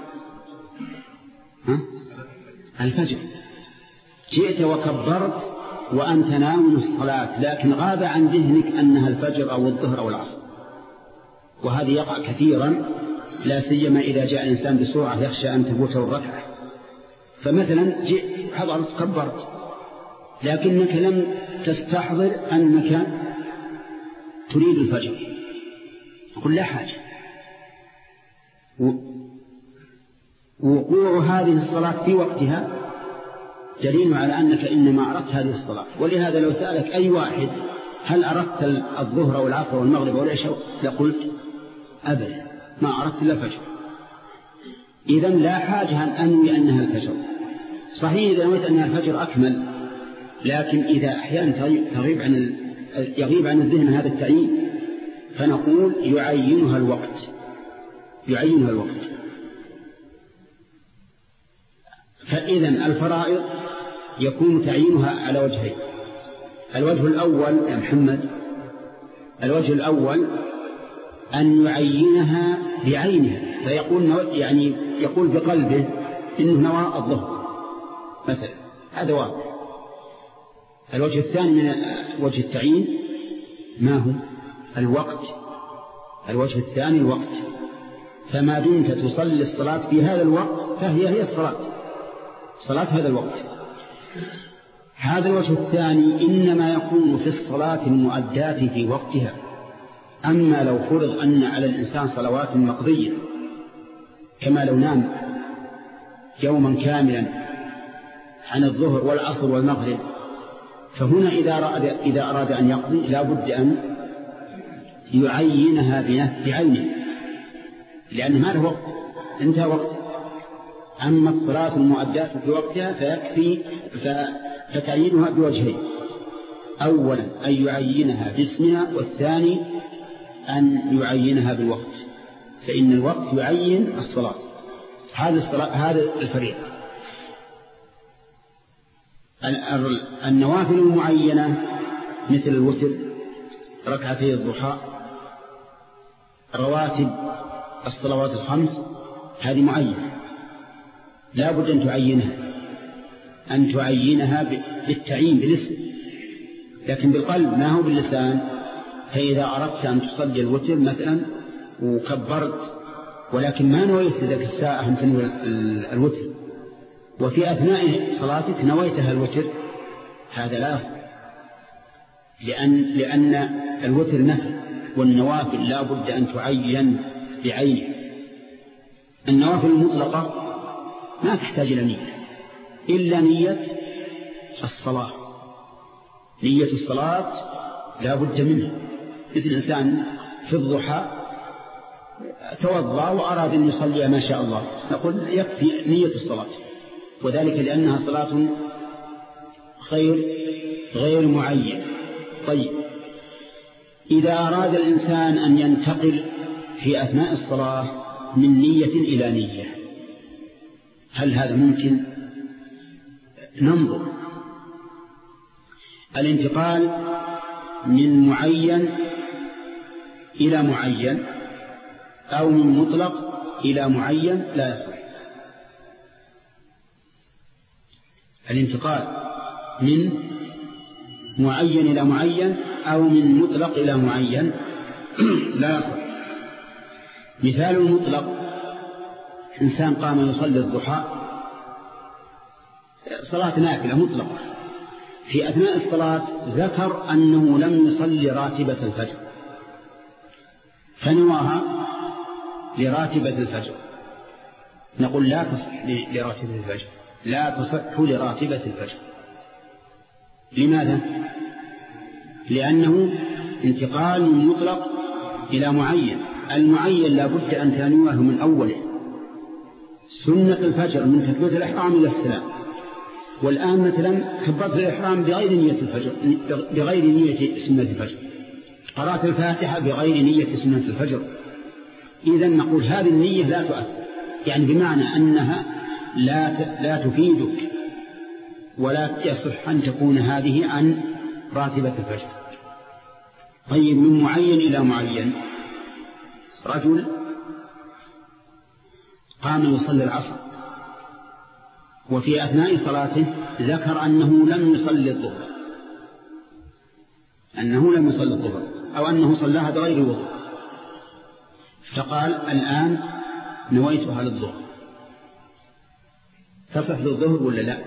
الفجر. جئت وكبرت وأنت ناوي الصلاة، لكن غاب عن ذهنك أنها الفجر أو الظهر أو العصر، وهذا يقع كثيرا، لا سيما إذا جاء الإنسان بسرعة يخشى أن تفوته الركعة. فمثلا جئت حضرت كبرت، لكنك لم تستحضر أنك تريد الفجر، قل لا حاجة. وقوع هذه الصلاة في وقتها دليل على أنك إنما أردت هذه الصلاة. ولهذا لو سألك أي واحد هل أردت الظهر أو العصر والمغرب والعشاء لقلت أبدا ما أردت إلا الفجر. إذن لا حاجة أن أنوي أنها الفجر. صحيح إذا نويت أنها الفجر أكمل، لكن إذا أحيانا يغيب عن الذهن هذا التعيين فنقول يعينها الوقت. فإذا الفرائض يكون تعيينها على وجهين: الوجه الأول يا محمد، الوجه الأول أن يعينها بعينها، فيقول يعني يقول بقلبه إنه نوى الظهر مثلا، هذا واضح. الوجه الثاني من وجه التعيين ما هو؟ الوقت. الوجه الثاني الوقت، فما دمت تصلي الصلاة في هذا الوقت فهي الصلاة، صلاة هذا الوقت. هذا الوجه الثاني إنما يكون في الصلاة المؤدات في وقتها. أما لو فرض أن على الإنسان صلوات مقضية كما لو نام يوما كاملا عن الظهر والعصر والمغرب، فهنا إذا أراد أن يقضي لا بد أن يعينها بعينه، لأن هذا وقت انتهى وقت. أما الصلاة المؤدات في وقتها فيكفي فتعيينها بوجهين: أولا أن يعينها باسمها، والثاني أن يعينها بالوقت، فإن الوقت يعين الصلاة. هذا الفريق. النوافل المعينة مثل الوتر، ركعتي الضحى، رواتب الصلوات الخمس، هذه معينة لا بد أن تعينها بالتعيين بالاسم، لكن بالقلب ما هو باللسان. فإذا أردت أن تصلي الوتر مثلا وكبرت ولكن ما نويت ذلك الساعة أن تنوي الوتر، وفي أثناء صلاتك نويتها الوتر، هذا لا يصح، لأن الوتر نفل، والنوافل لا بد أن تعين بعينه. النوافل المطلقة ما تحتاج إلى نية إلا نية الصلاة. نية الصلاة لا بد منها، مثل الإنسان في الضحى توضأ وأراد أن يصلي ما شاء الله، نقول يكفي نية الصلاة، وذلك لأنها صلاة غير معين. طيب، إذا أراد الإنسان أن ينتقل في أثناء الصلاة من نية إلى نية، هل هذا ممكن؟ ننظر. الانتقال من معين إلى معين أو من مطلق إلى معين لا يصح. الانتقال من معين إلى معين أو من مطلق إلى معين لا يصح. مثال المطلق: إنسان قام يصلي الضحى صلاة نافلة مطلقة، في أثناء الصلاة ذكر أنه لم يصلي راتبة الفجر فنواها لراتبة الفجر، نقول لا تصح لراتبة الفجر، لا تصح لراتبة الفجر. لماذا؟ لأنه انتقال من مطلق إلى معين. المعين لا بد أن تنويه من أوله. سنة الفجر من تكبيرة الإحرام إلى السلام، والآن مثلا كبرت الإحرام بغير نية الفجر، بغير نية سنة الفجر، قرأت الفاتحة بغير نية سنة الفجر، إذن نقول هذه النية لا تؤثر، يعني بمعنى أنها لا تفيدك، ولا يصح أن تكون هذه عن راتبة الفجر. طيب، من معين إلى معين، رجل قام يصلي العصر وفي أثناء صلاته ذكر أنه لم يصلي الظهر، أو أنه صلاها بغير وضوء، فقال الآن نويتها للظهر، تصح للظهر ولا لا؟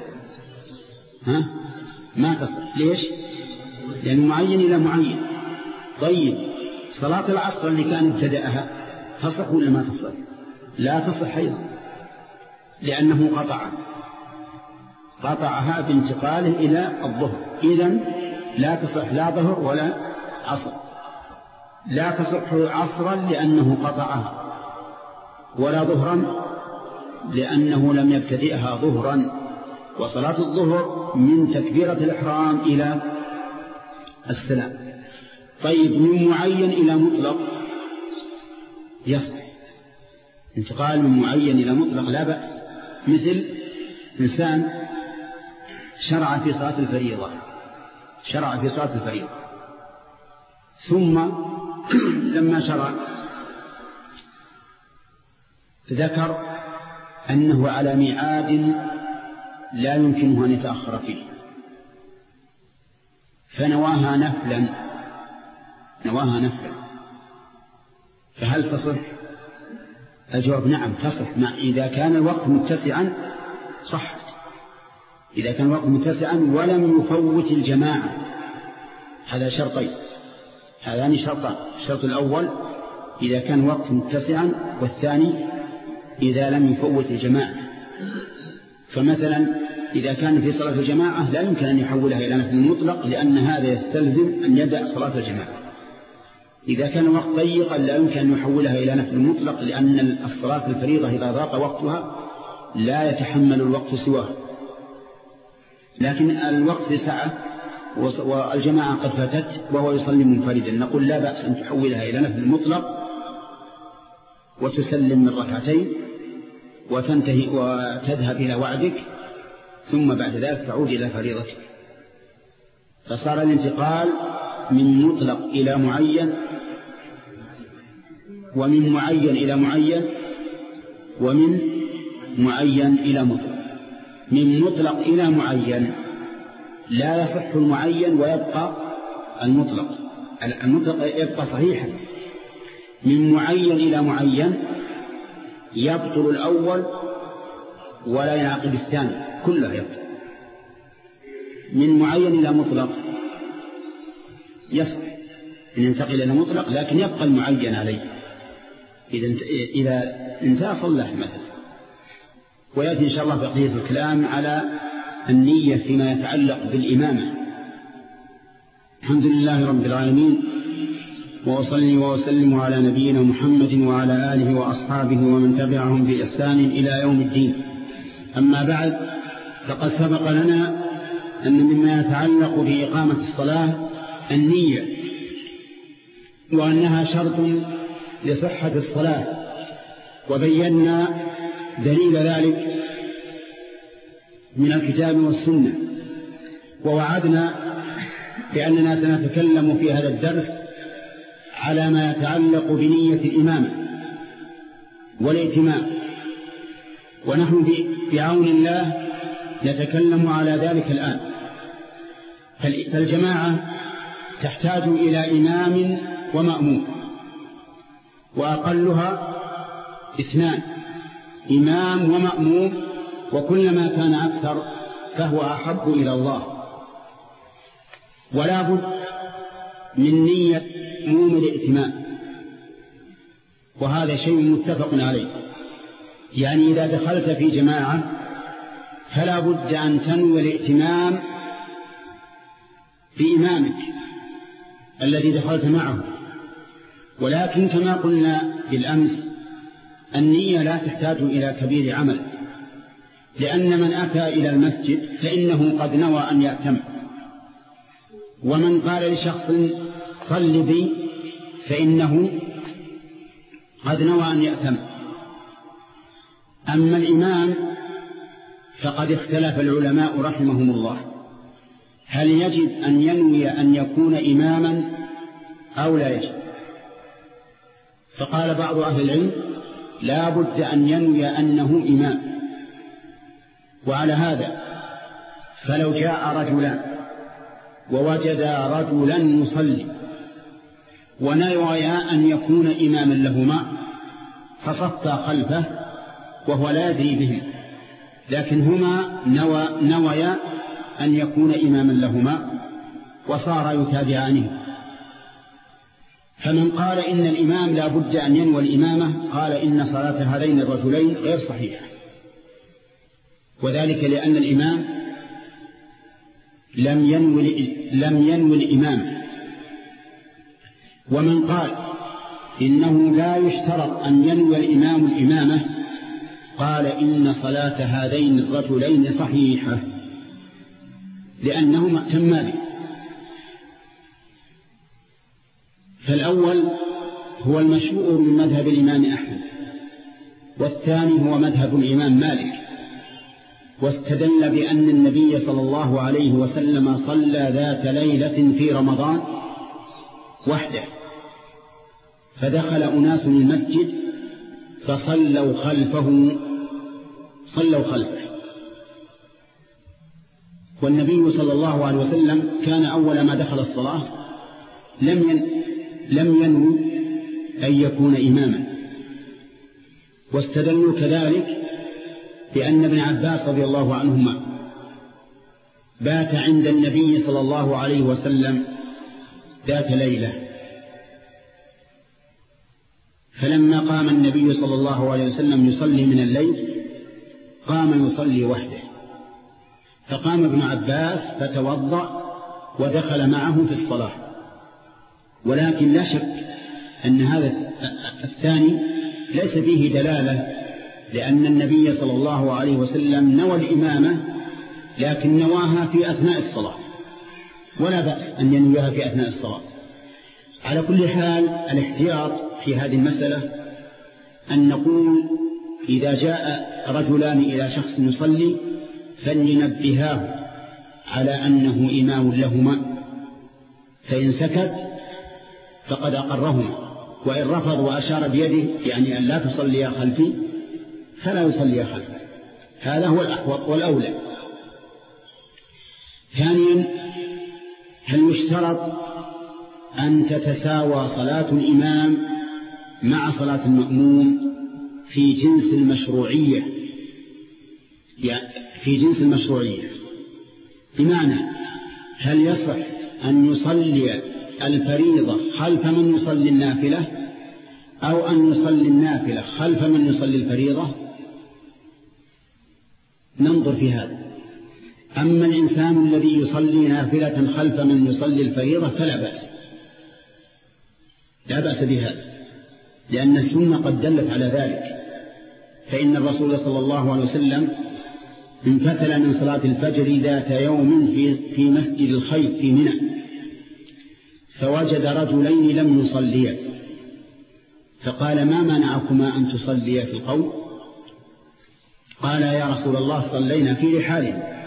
ما تصح. ليش؟ لأن معين إلى معين. طيب، صلاة العصر اللي كان ابتدأها تصح ولا ما تصح؟ لا تصح أيضا، لأنه قطعها بانتقاله إلى الظهر، إذن لا تصح لا ظهر ولا عصر. لا تصح عصرا لأنه قطعها، ولا ظهرا لأنه لم يبتدئها ظهرا. وصلاة الظهر من تكبيرة الإحرام إلى السلام. طيب، من معين إلى مطلق يصح، انتقال من معين إلى مطلق لا بأس. مثل إنسان شرع في صلاة الفريضة، ثم لما شرع ذكر أنه على ميعاد لا يمكنه أن يتأخر فيه، فنواها نفلا، فهل تصح؟ الجواب نعم تصح، إذا كان الوقت متسعا صح، إذا كان الوقت متسعا ولم يفوت الجماعة. هذا شرطين، هذان شرطان. الشرط الأول إذا كان الوقت متسعا، والثاني إذا لم يفوت الجماعة. فمثلا إذا كان في صلاة الجماعة لا يمكن أن يحولها إلى نفل مطلق، لأن هذا يستلزم أن يدع صلاة الجماعة. إذا كان الوقت ضيقا لا يمكن أن يحولها إلى نفل مطلق، لأن الصلاة الفريضة إذا ضاق وقتها لا يتحمل الوقت سواه. لكن الوقت سعة والجماعة قد فاتت وهو يصلي منفردا، نقول لا بأس أن تحولها إلى نفل مطلق وتسلم من ركعتين وتنتهي وتذهب إلى وعدك، ثم بعد ذلك تعود إلى فريضتك. فصار الانتقال من مطلق إلى معين، ومن معين إلى معين، ومن معين إلى مطلق. من مطلق إلى معين لا يصح المعين ويبقى المطلق، المطلق يبقى صحيحا. من معين إلى معين يبطل الأول ولا ينعقد الثاني، كله يبطل. من معين إلى مطلق يصح أن ينتقل إلى مطلق، لكن يبقى المعين عليه إذا انتهى صلح مثلا. ويأتي إن شاء الله بقية الكلام على النية فيما يتعلق بالإمامة. الحمد لله رب العالمين، وأصلي وأسلم على نبينا محمد وعلى آله وأصحابه ومن تبعهم بإحسان إلى يوم الدين. أما بعد، فقد سبق لنا أن مما يتعلق بإقامة الصلاة النية، وأنها شرط لصحة الصلاة، وبينا دليل ذلك من الكتاب والسنة. ووعدنا بأننا سنتكلم في هذا الدرس على ما يتعلق بنية الإمامة والائتمام، ونحن بعون الله نتكلم على ذلك الآن. فالجماعة تحتاج إلى إمام ومأموم، وأقلها 2، إمام ومأموم، وكلما كان أكثر فهو أحب إلى الله. ولا بد من نية مأموم الائتمام، وهذا شيء متفق عليه. يعني إذا دخلت في جماعة فلا بد أن تنوي الائتمام بإمامك الذي دخلت معه، ولكن كما قلنا بالأمس النية لا تحتاج إلى كبير عمل، لأن من أتى إلى المسجد فإنه قد نوى أن يأتم، ومن قال لشخص صل بي فإنه قد نوى أن يأتم. أما الإمام فقد اختلف العلماء رحمهم الله هل يجب أن ينوي أن يكون إماما أو لا يجب. فقال بعض أهل العلم لا بد أن ينوي أنه إمام. وعلى هذا فلو جاء رجلان ووجدا رجلا يصلي ونويا أن يكون إماما لهما فصفا خلفه وهو لا يدري بهم، لكن هما نويا أن يكون إماما لهما وصار يتابعانه. فمن قال إن الإمام لا بد أن ينوي الإمامة قال إن صلاة هذين الرجلين غير صحيحة، وذلك لأن الإمام لم ينوي الإمامة. ومن قال إنه لا يشترط أن ينوي الإمام الإمامة قال إن صلاة هذين الرجلين صحيحة لأنهما ائتما به. فالأول هو المشهور من مذهب الإمام أحمد، والثاني هو مذهب الإمام مالك، واستدل بأن النبي صلى الله عليه وسلم صلى ذات ليلة في رمضان وحده، فدخل أناس المسجد فصلوا خلفه والنبي صلى الله عليه وسلم كان أول ما دخل الصلاة لم ينوي أن يكون إماما. واستدلوا كذلك بأن ابن عباس رضي الله عنهما بات عند النبي صلى الله عليه وسلم ذات ليلة، فلما قام النبي صلى الله عليه وسلم يصلي من الليل قام يصلي وحده، فقام ابن عباس فتوضأ ودخل معه في الصلاة. ولكن لا شك أن هذا الثاني ليس فيه دلالة، لأن النبي صلى الله عليه وسلم نوى الإمامة لكن نواها في أثناء الصلاة، ولا بأس أن ينويها في أثناء الصلاة. على كل حال الاحتياط في هذه المسألة أن نقول إذا جاء رجلان إلى شخص يصلي فلننبهاه على أنه إمام لهما، فإن سكت فقد أقرهما، وإن رفض وأشار بيده يعني أن لا تصلي خلفي فلا يصلي خلفه، هذا هو الأحوط والأولى. ثانيا، هل يشترط أن تتساوى صلاة الإمام مع صلاة المأموم في جنس المشروعية؟ يعني في جنس المشروعية بمعنى هل يصح أن يصلي الفريضة خلف من يصلي النافلة أو أن يصلي النافلة خلف من يصلي الفريضة؟ ننظر في هذا. أما الإنسان الذي يصلي نافلة خلف من يصلي الفريضة فلا بأس، لا بأس بهذا، لأن السنة قد دلت على ذلك. فإن الرسول صلى الله عليه وسلم انفتل من صلاة الفجر ذات يوم في مسجد الخيف في منى، فوجد رجلين لم يصليا، فقال ما منعكما أن تصليا في القوم؟ قال يا رسول الله صلينا في رحالنا.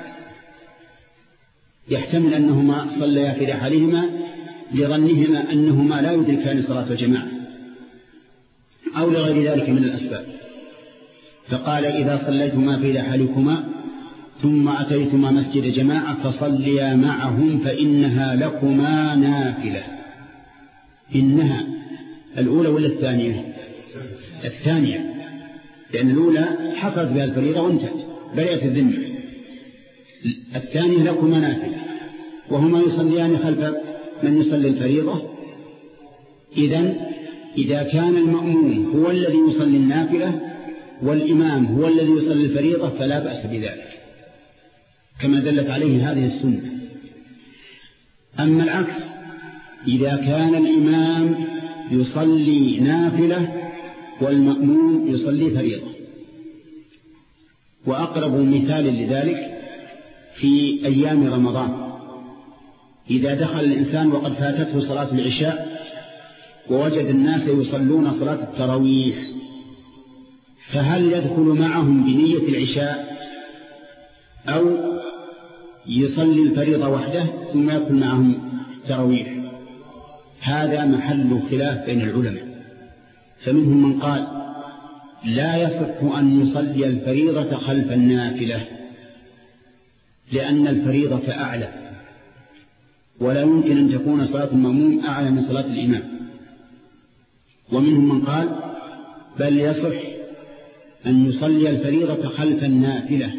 يحتمل أنهما صليا في رحالهما لظنهما أنهما لا يدركان صلاة الجماعة أو لغير ذلك من الأسباب. فقال إذا صليتما في رحالكما ثم أتيتما مسجد جماعة فصليا معهم فإنها لكما نافلة. إنها الأولى ولا الثانية؟ الثانية، لأن الأولى حصلت بها الفريضة وانتهت برئت الذمة. الثانية لكما نافلة، وهما يصليان خلف من يصلي الفريضة. إذا كان المأموم هو الذي يصلي النافلة والإمام هو الذي يصلي الفريضة فلا بأس بذلك، كما دلت عليه هذه السنة. أما العكس، إذا كان الإمام يصلي نافلة والمأموم يصلي فريضة. وأقرب مثال لذلك في أيام رمضان، إذا دخل الإنسان وقد فاتته صلاة العشاء ووجد الناس يصلون صلاة التراويح، فهل يدخل معهم بنية العشاء أو يصلي الفريضة وحده ثم يدخل معهم التراويح؟ هذا محل خلاف بين العلماء، فمنهم من قال لا يصح أن يصلي الفريضة خلف النافلة لأن الفريضة أعلى، ولا يمكن أن تكون صلاة المأموم أعلى من صلاة الإمام. ومنهم من قال بل يصح أن يصلي الفريضة خلف النافلة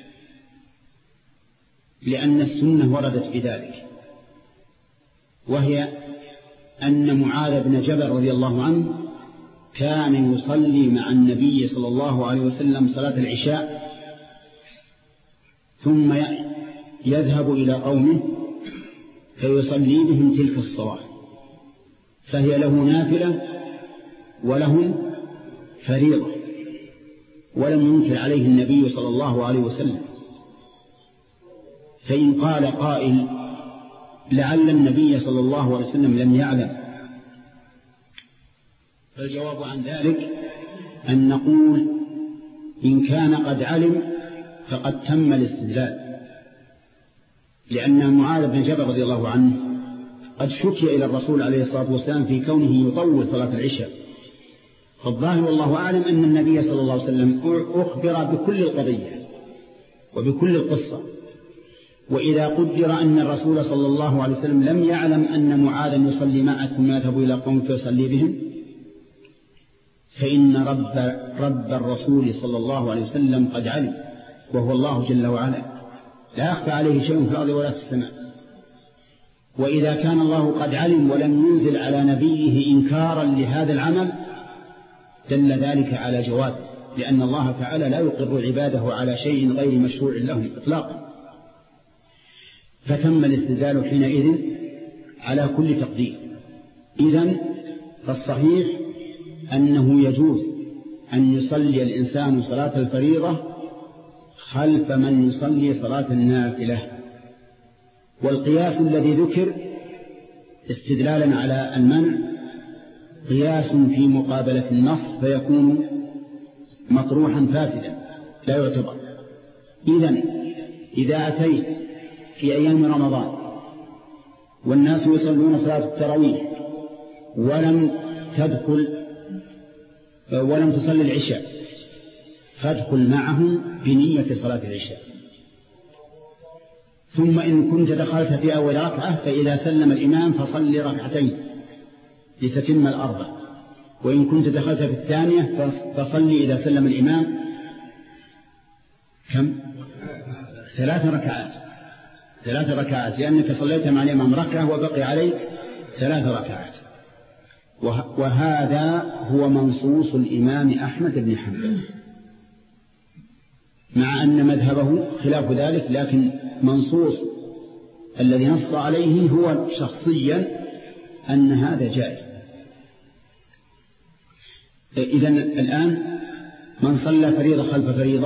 لأن السنة وردت بذلك، وهي أن معاذ بن جبل رضي الله عنه كان يصلي مع النبي صلى الله عليه وسلم صلاة العشاء ثم يذهب إلى قومه فيصلي بهم تلك الصلاة، فهي له نافلة ولهم فريضة، ولم ينكر عليه النبي صلى الله عليه وسلم. فإن قال قائل لعل النبي صلى الله عليه وسلم لم يعلم، فالجواب عن ذلك أن نقول إن كان قد علم فقد تم الاستدلال، لأن معاذ بن جبل رضي الله عنه قد شكي إلى الرسول عليه الصلاة والسلام في كونه يطول صلاة العشاء، فالظاهر والله أعلم أن النبي صلى الله عليه وسلم أخبر بكل القضية وبكل القصة. وإذا قدر أن الرسول صلى الله عليه وسلم لم يعلم أن معاذا يصلي معه ثم يذهب إلى قوم فيصلي بهم، فإن رب الرسول صلى الله عليه وسلم قد علم، وهو الله جل وعلا لا يخفى عليه شيء في الأرض ولا في السماء. وإذا كان الله قد علم ولم ينزل على نبيه إنكارا لهذا العمل دل ذلك على جوازه، لأن الله تعالى لا يقر عباده على شيء غير مشروع لهم إطلاقا. فتم الاستدلال حينئذ على كل تقدير. إذن فالصحيح أنه يجوز أن يصلي الإنسان صلاة الفريضة خلف من يصلي صلاة النافلة. والقياس الذي ذكر استدلالا على المنع قياس في مقابلة النص فيكون مطروحا فاسدا لا يعتبر. إذن إذا أتيت في أيام رمضان والناس يصلون صلاة التراويح ولم تصلي العشاء فادخل معهم بنية صلاة العشاء، ثم إن كنت دخلت في أول ركعة فإذا سلم الإمام فصل ركعتين لتتم الأربع، وإن كنت دخلت في الثانية فصلي إذا سلم الإمام كم؟ 3 ركعات لأنك صليت مع الإمام ركعة وبقي عليك 3 ركعات. وهذا هو منصوص الإمام أحمد بن حنبل، مع أن مذهبه خلاف ذلك، لكن منصوص الذي نص عليه هو شخصيا أن هذا جائز. إذن الآن من صلى فريضة خلف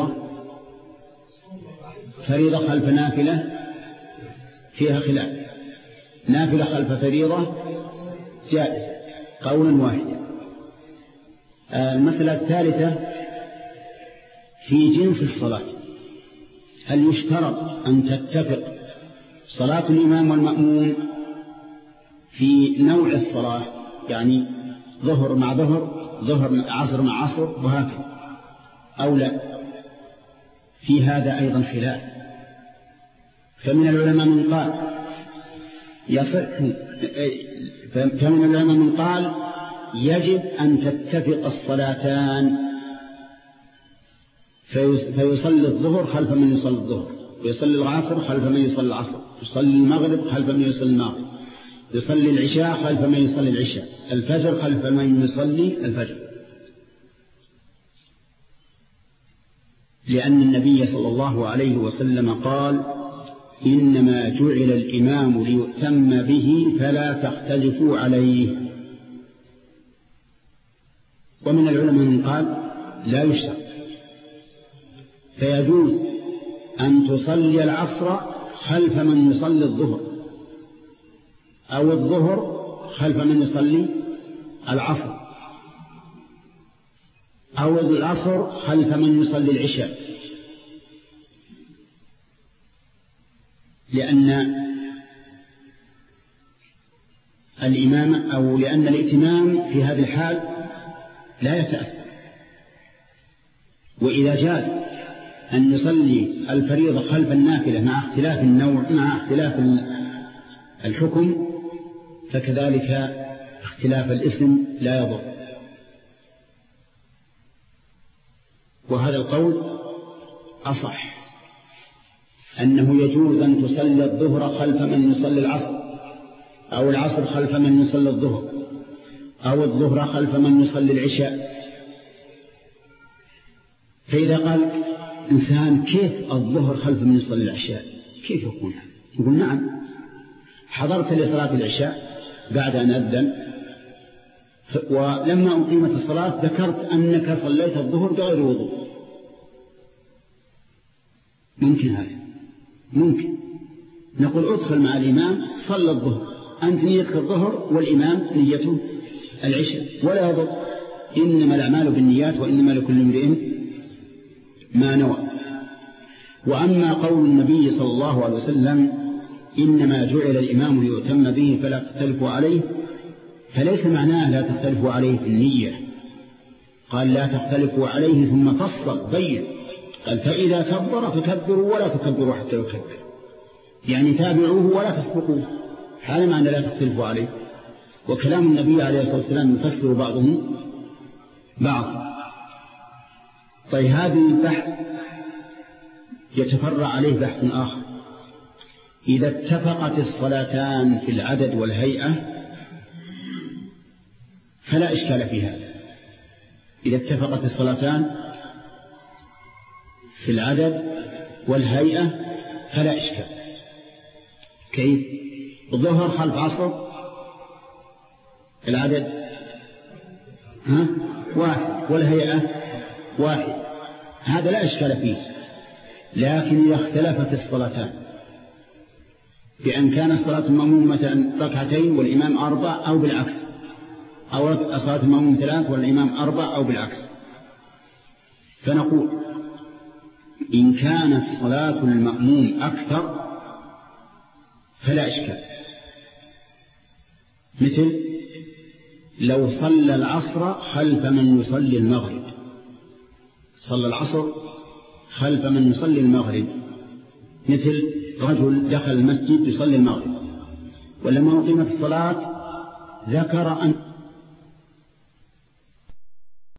فريضة خلف نافلة فيها خلاف، نافلة خلف فريضة جائز قولا واحدا. المسألة الثالثة في جنس الصلاة، هل يشترط أن تتفق صلاة الإمام والمأموم في نوع الصلاة، يعني ظهر مع ظهر، عصر مع عصر وهكذا، أو لا؟ في هذا أيضا خلاف. فمن العلماء من قال يجب أن تتفق الصلاتان، فيصلي الظهر خلف من يصلي الظهر، ويصلي العصر خلف من يصلي العصر، يصلي المغرب خلف من يصلي المغرب، يصلي العشاء خلف من يصلي العشاء، الفجر خلف من يصلي الفجر. لأن النبي صلى الله عليه وسلم قال إنما جعل الإمام ليؤتم به فلا تختلفوا عليه. ومن العلماء من قال لا يشترط، فيجوز أن تصلي العصر خلف من يصلي الظهر، أو الظهر خلف من يصلي العصر، أو العصر خلف من يصلي العشاء، لأن الإمام أو لأن الائتمام في هذه الحال لا يتأثر. وإذا جاز أن يصلي الفريضة خلف النافلة مع اختلاف النوع مع اختلاف الحكم، فكذلك اختلاف الاسم لا يضر. وهذا القول أصح، أنه يجوز أن تصلي الظهر خلف من يصلي العصر، أو العصر خلف من يصلي الظهر، أو الظهر خلف من يصلي العشاء. فإذا قال إنسان كيف الظهر خلف من يصلي العشاء كيف يكون؟ يقول نعم، حضرت لصلاة العشاء بعد أن أذن، ولما أقيمت الصلاة ذكرت أنك صليت الظهر بغير وضوء. ممكن هذا، ممكن نقول ادخل مع الإمام صلى الظهر، أنت نيتك الظهر والإمام نيته العشاء، ولا يضر، إنما الأعمال بالنيات وإنما لكل امرئ ما نوى. وأما قول النبي صلى الله عليه وسلم إنما جعل الإمام ليؤتم به فلا تختلفوا عليه، فليس معناه لا تختلفوا عليه في النية، قال لا تختلفوا عليه ثم فصل بين، قال فإذا كبر فكبروا ولا تكبروا حتى يكبر، يعني تابعوه ولا تسبقوه، هذا معنى لا تختلفوا عليه. وكلام النبي عليه الصلاة والسلام يفسر بعضهم بعض. طيب هذه البحث يتفرع عليه بحث آخر، إذا اتفقت الصلاتان في العدد والهيئة فلا إشكال في هذا. إذا اتفقت الصلاتان في العدد والهيئة فلا إشكال. كيف؟ الظهر خلف عصر العدد واحد والهيئة واحد، هذا لا إشكال فيه. لكن إذا اختلفت الصلاتان بأن كان الصلاة المأموم مثلا ركعتين والإمام 4 أو بالعكس، أو صلاة المأموم 3 والإمام 4 أو بالعكس، فنقول إن كانت صلاة المأموم أكثر فلا إشكال، مثل لو صلى العصر خلف من يصلي المغرب، صلى العصر خلف من يصلي المغرب، مثل رجل دخل المسجد يصلي المغرب، ولما أقيمت الصلاة ذكر أن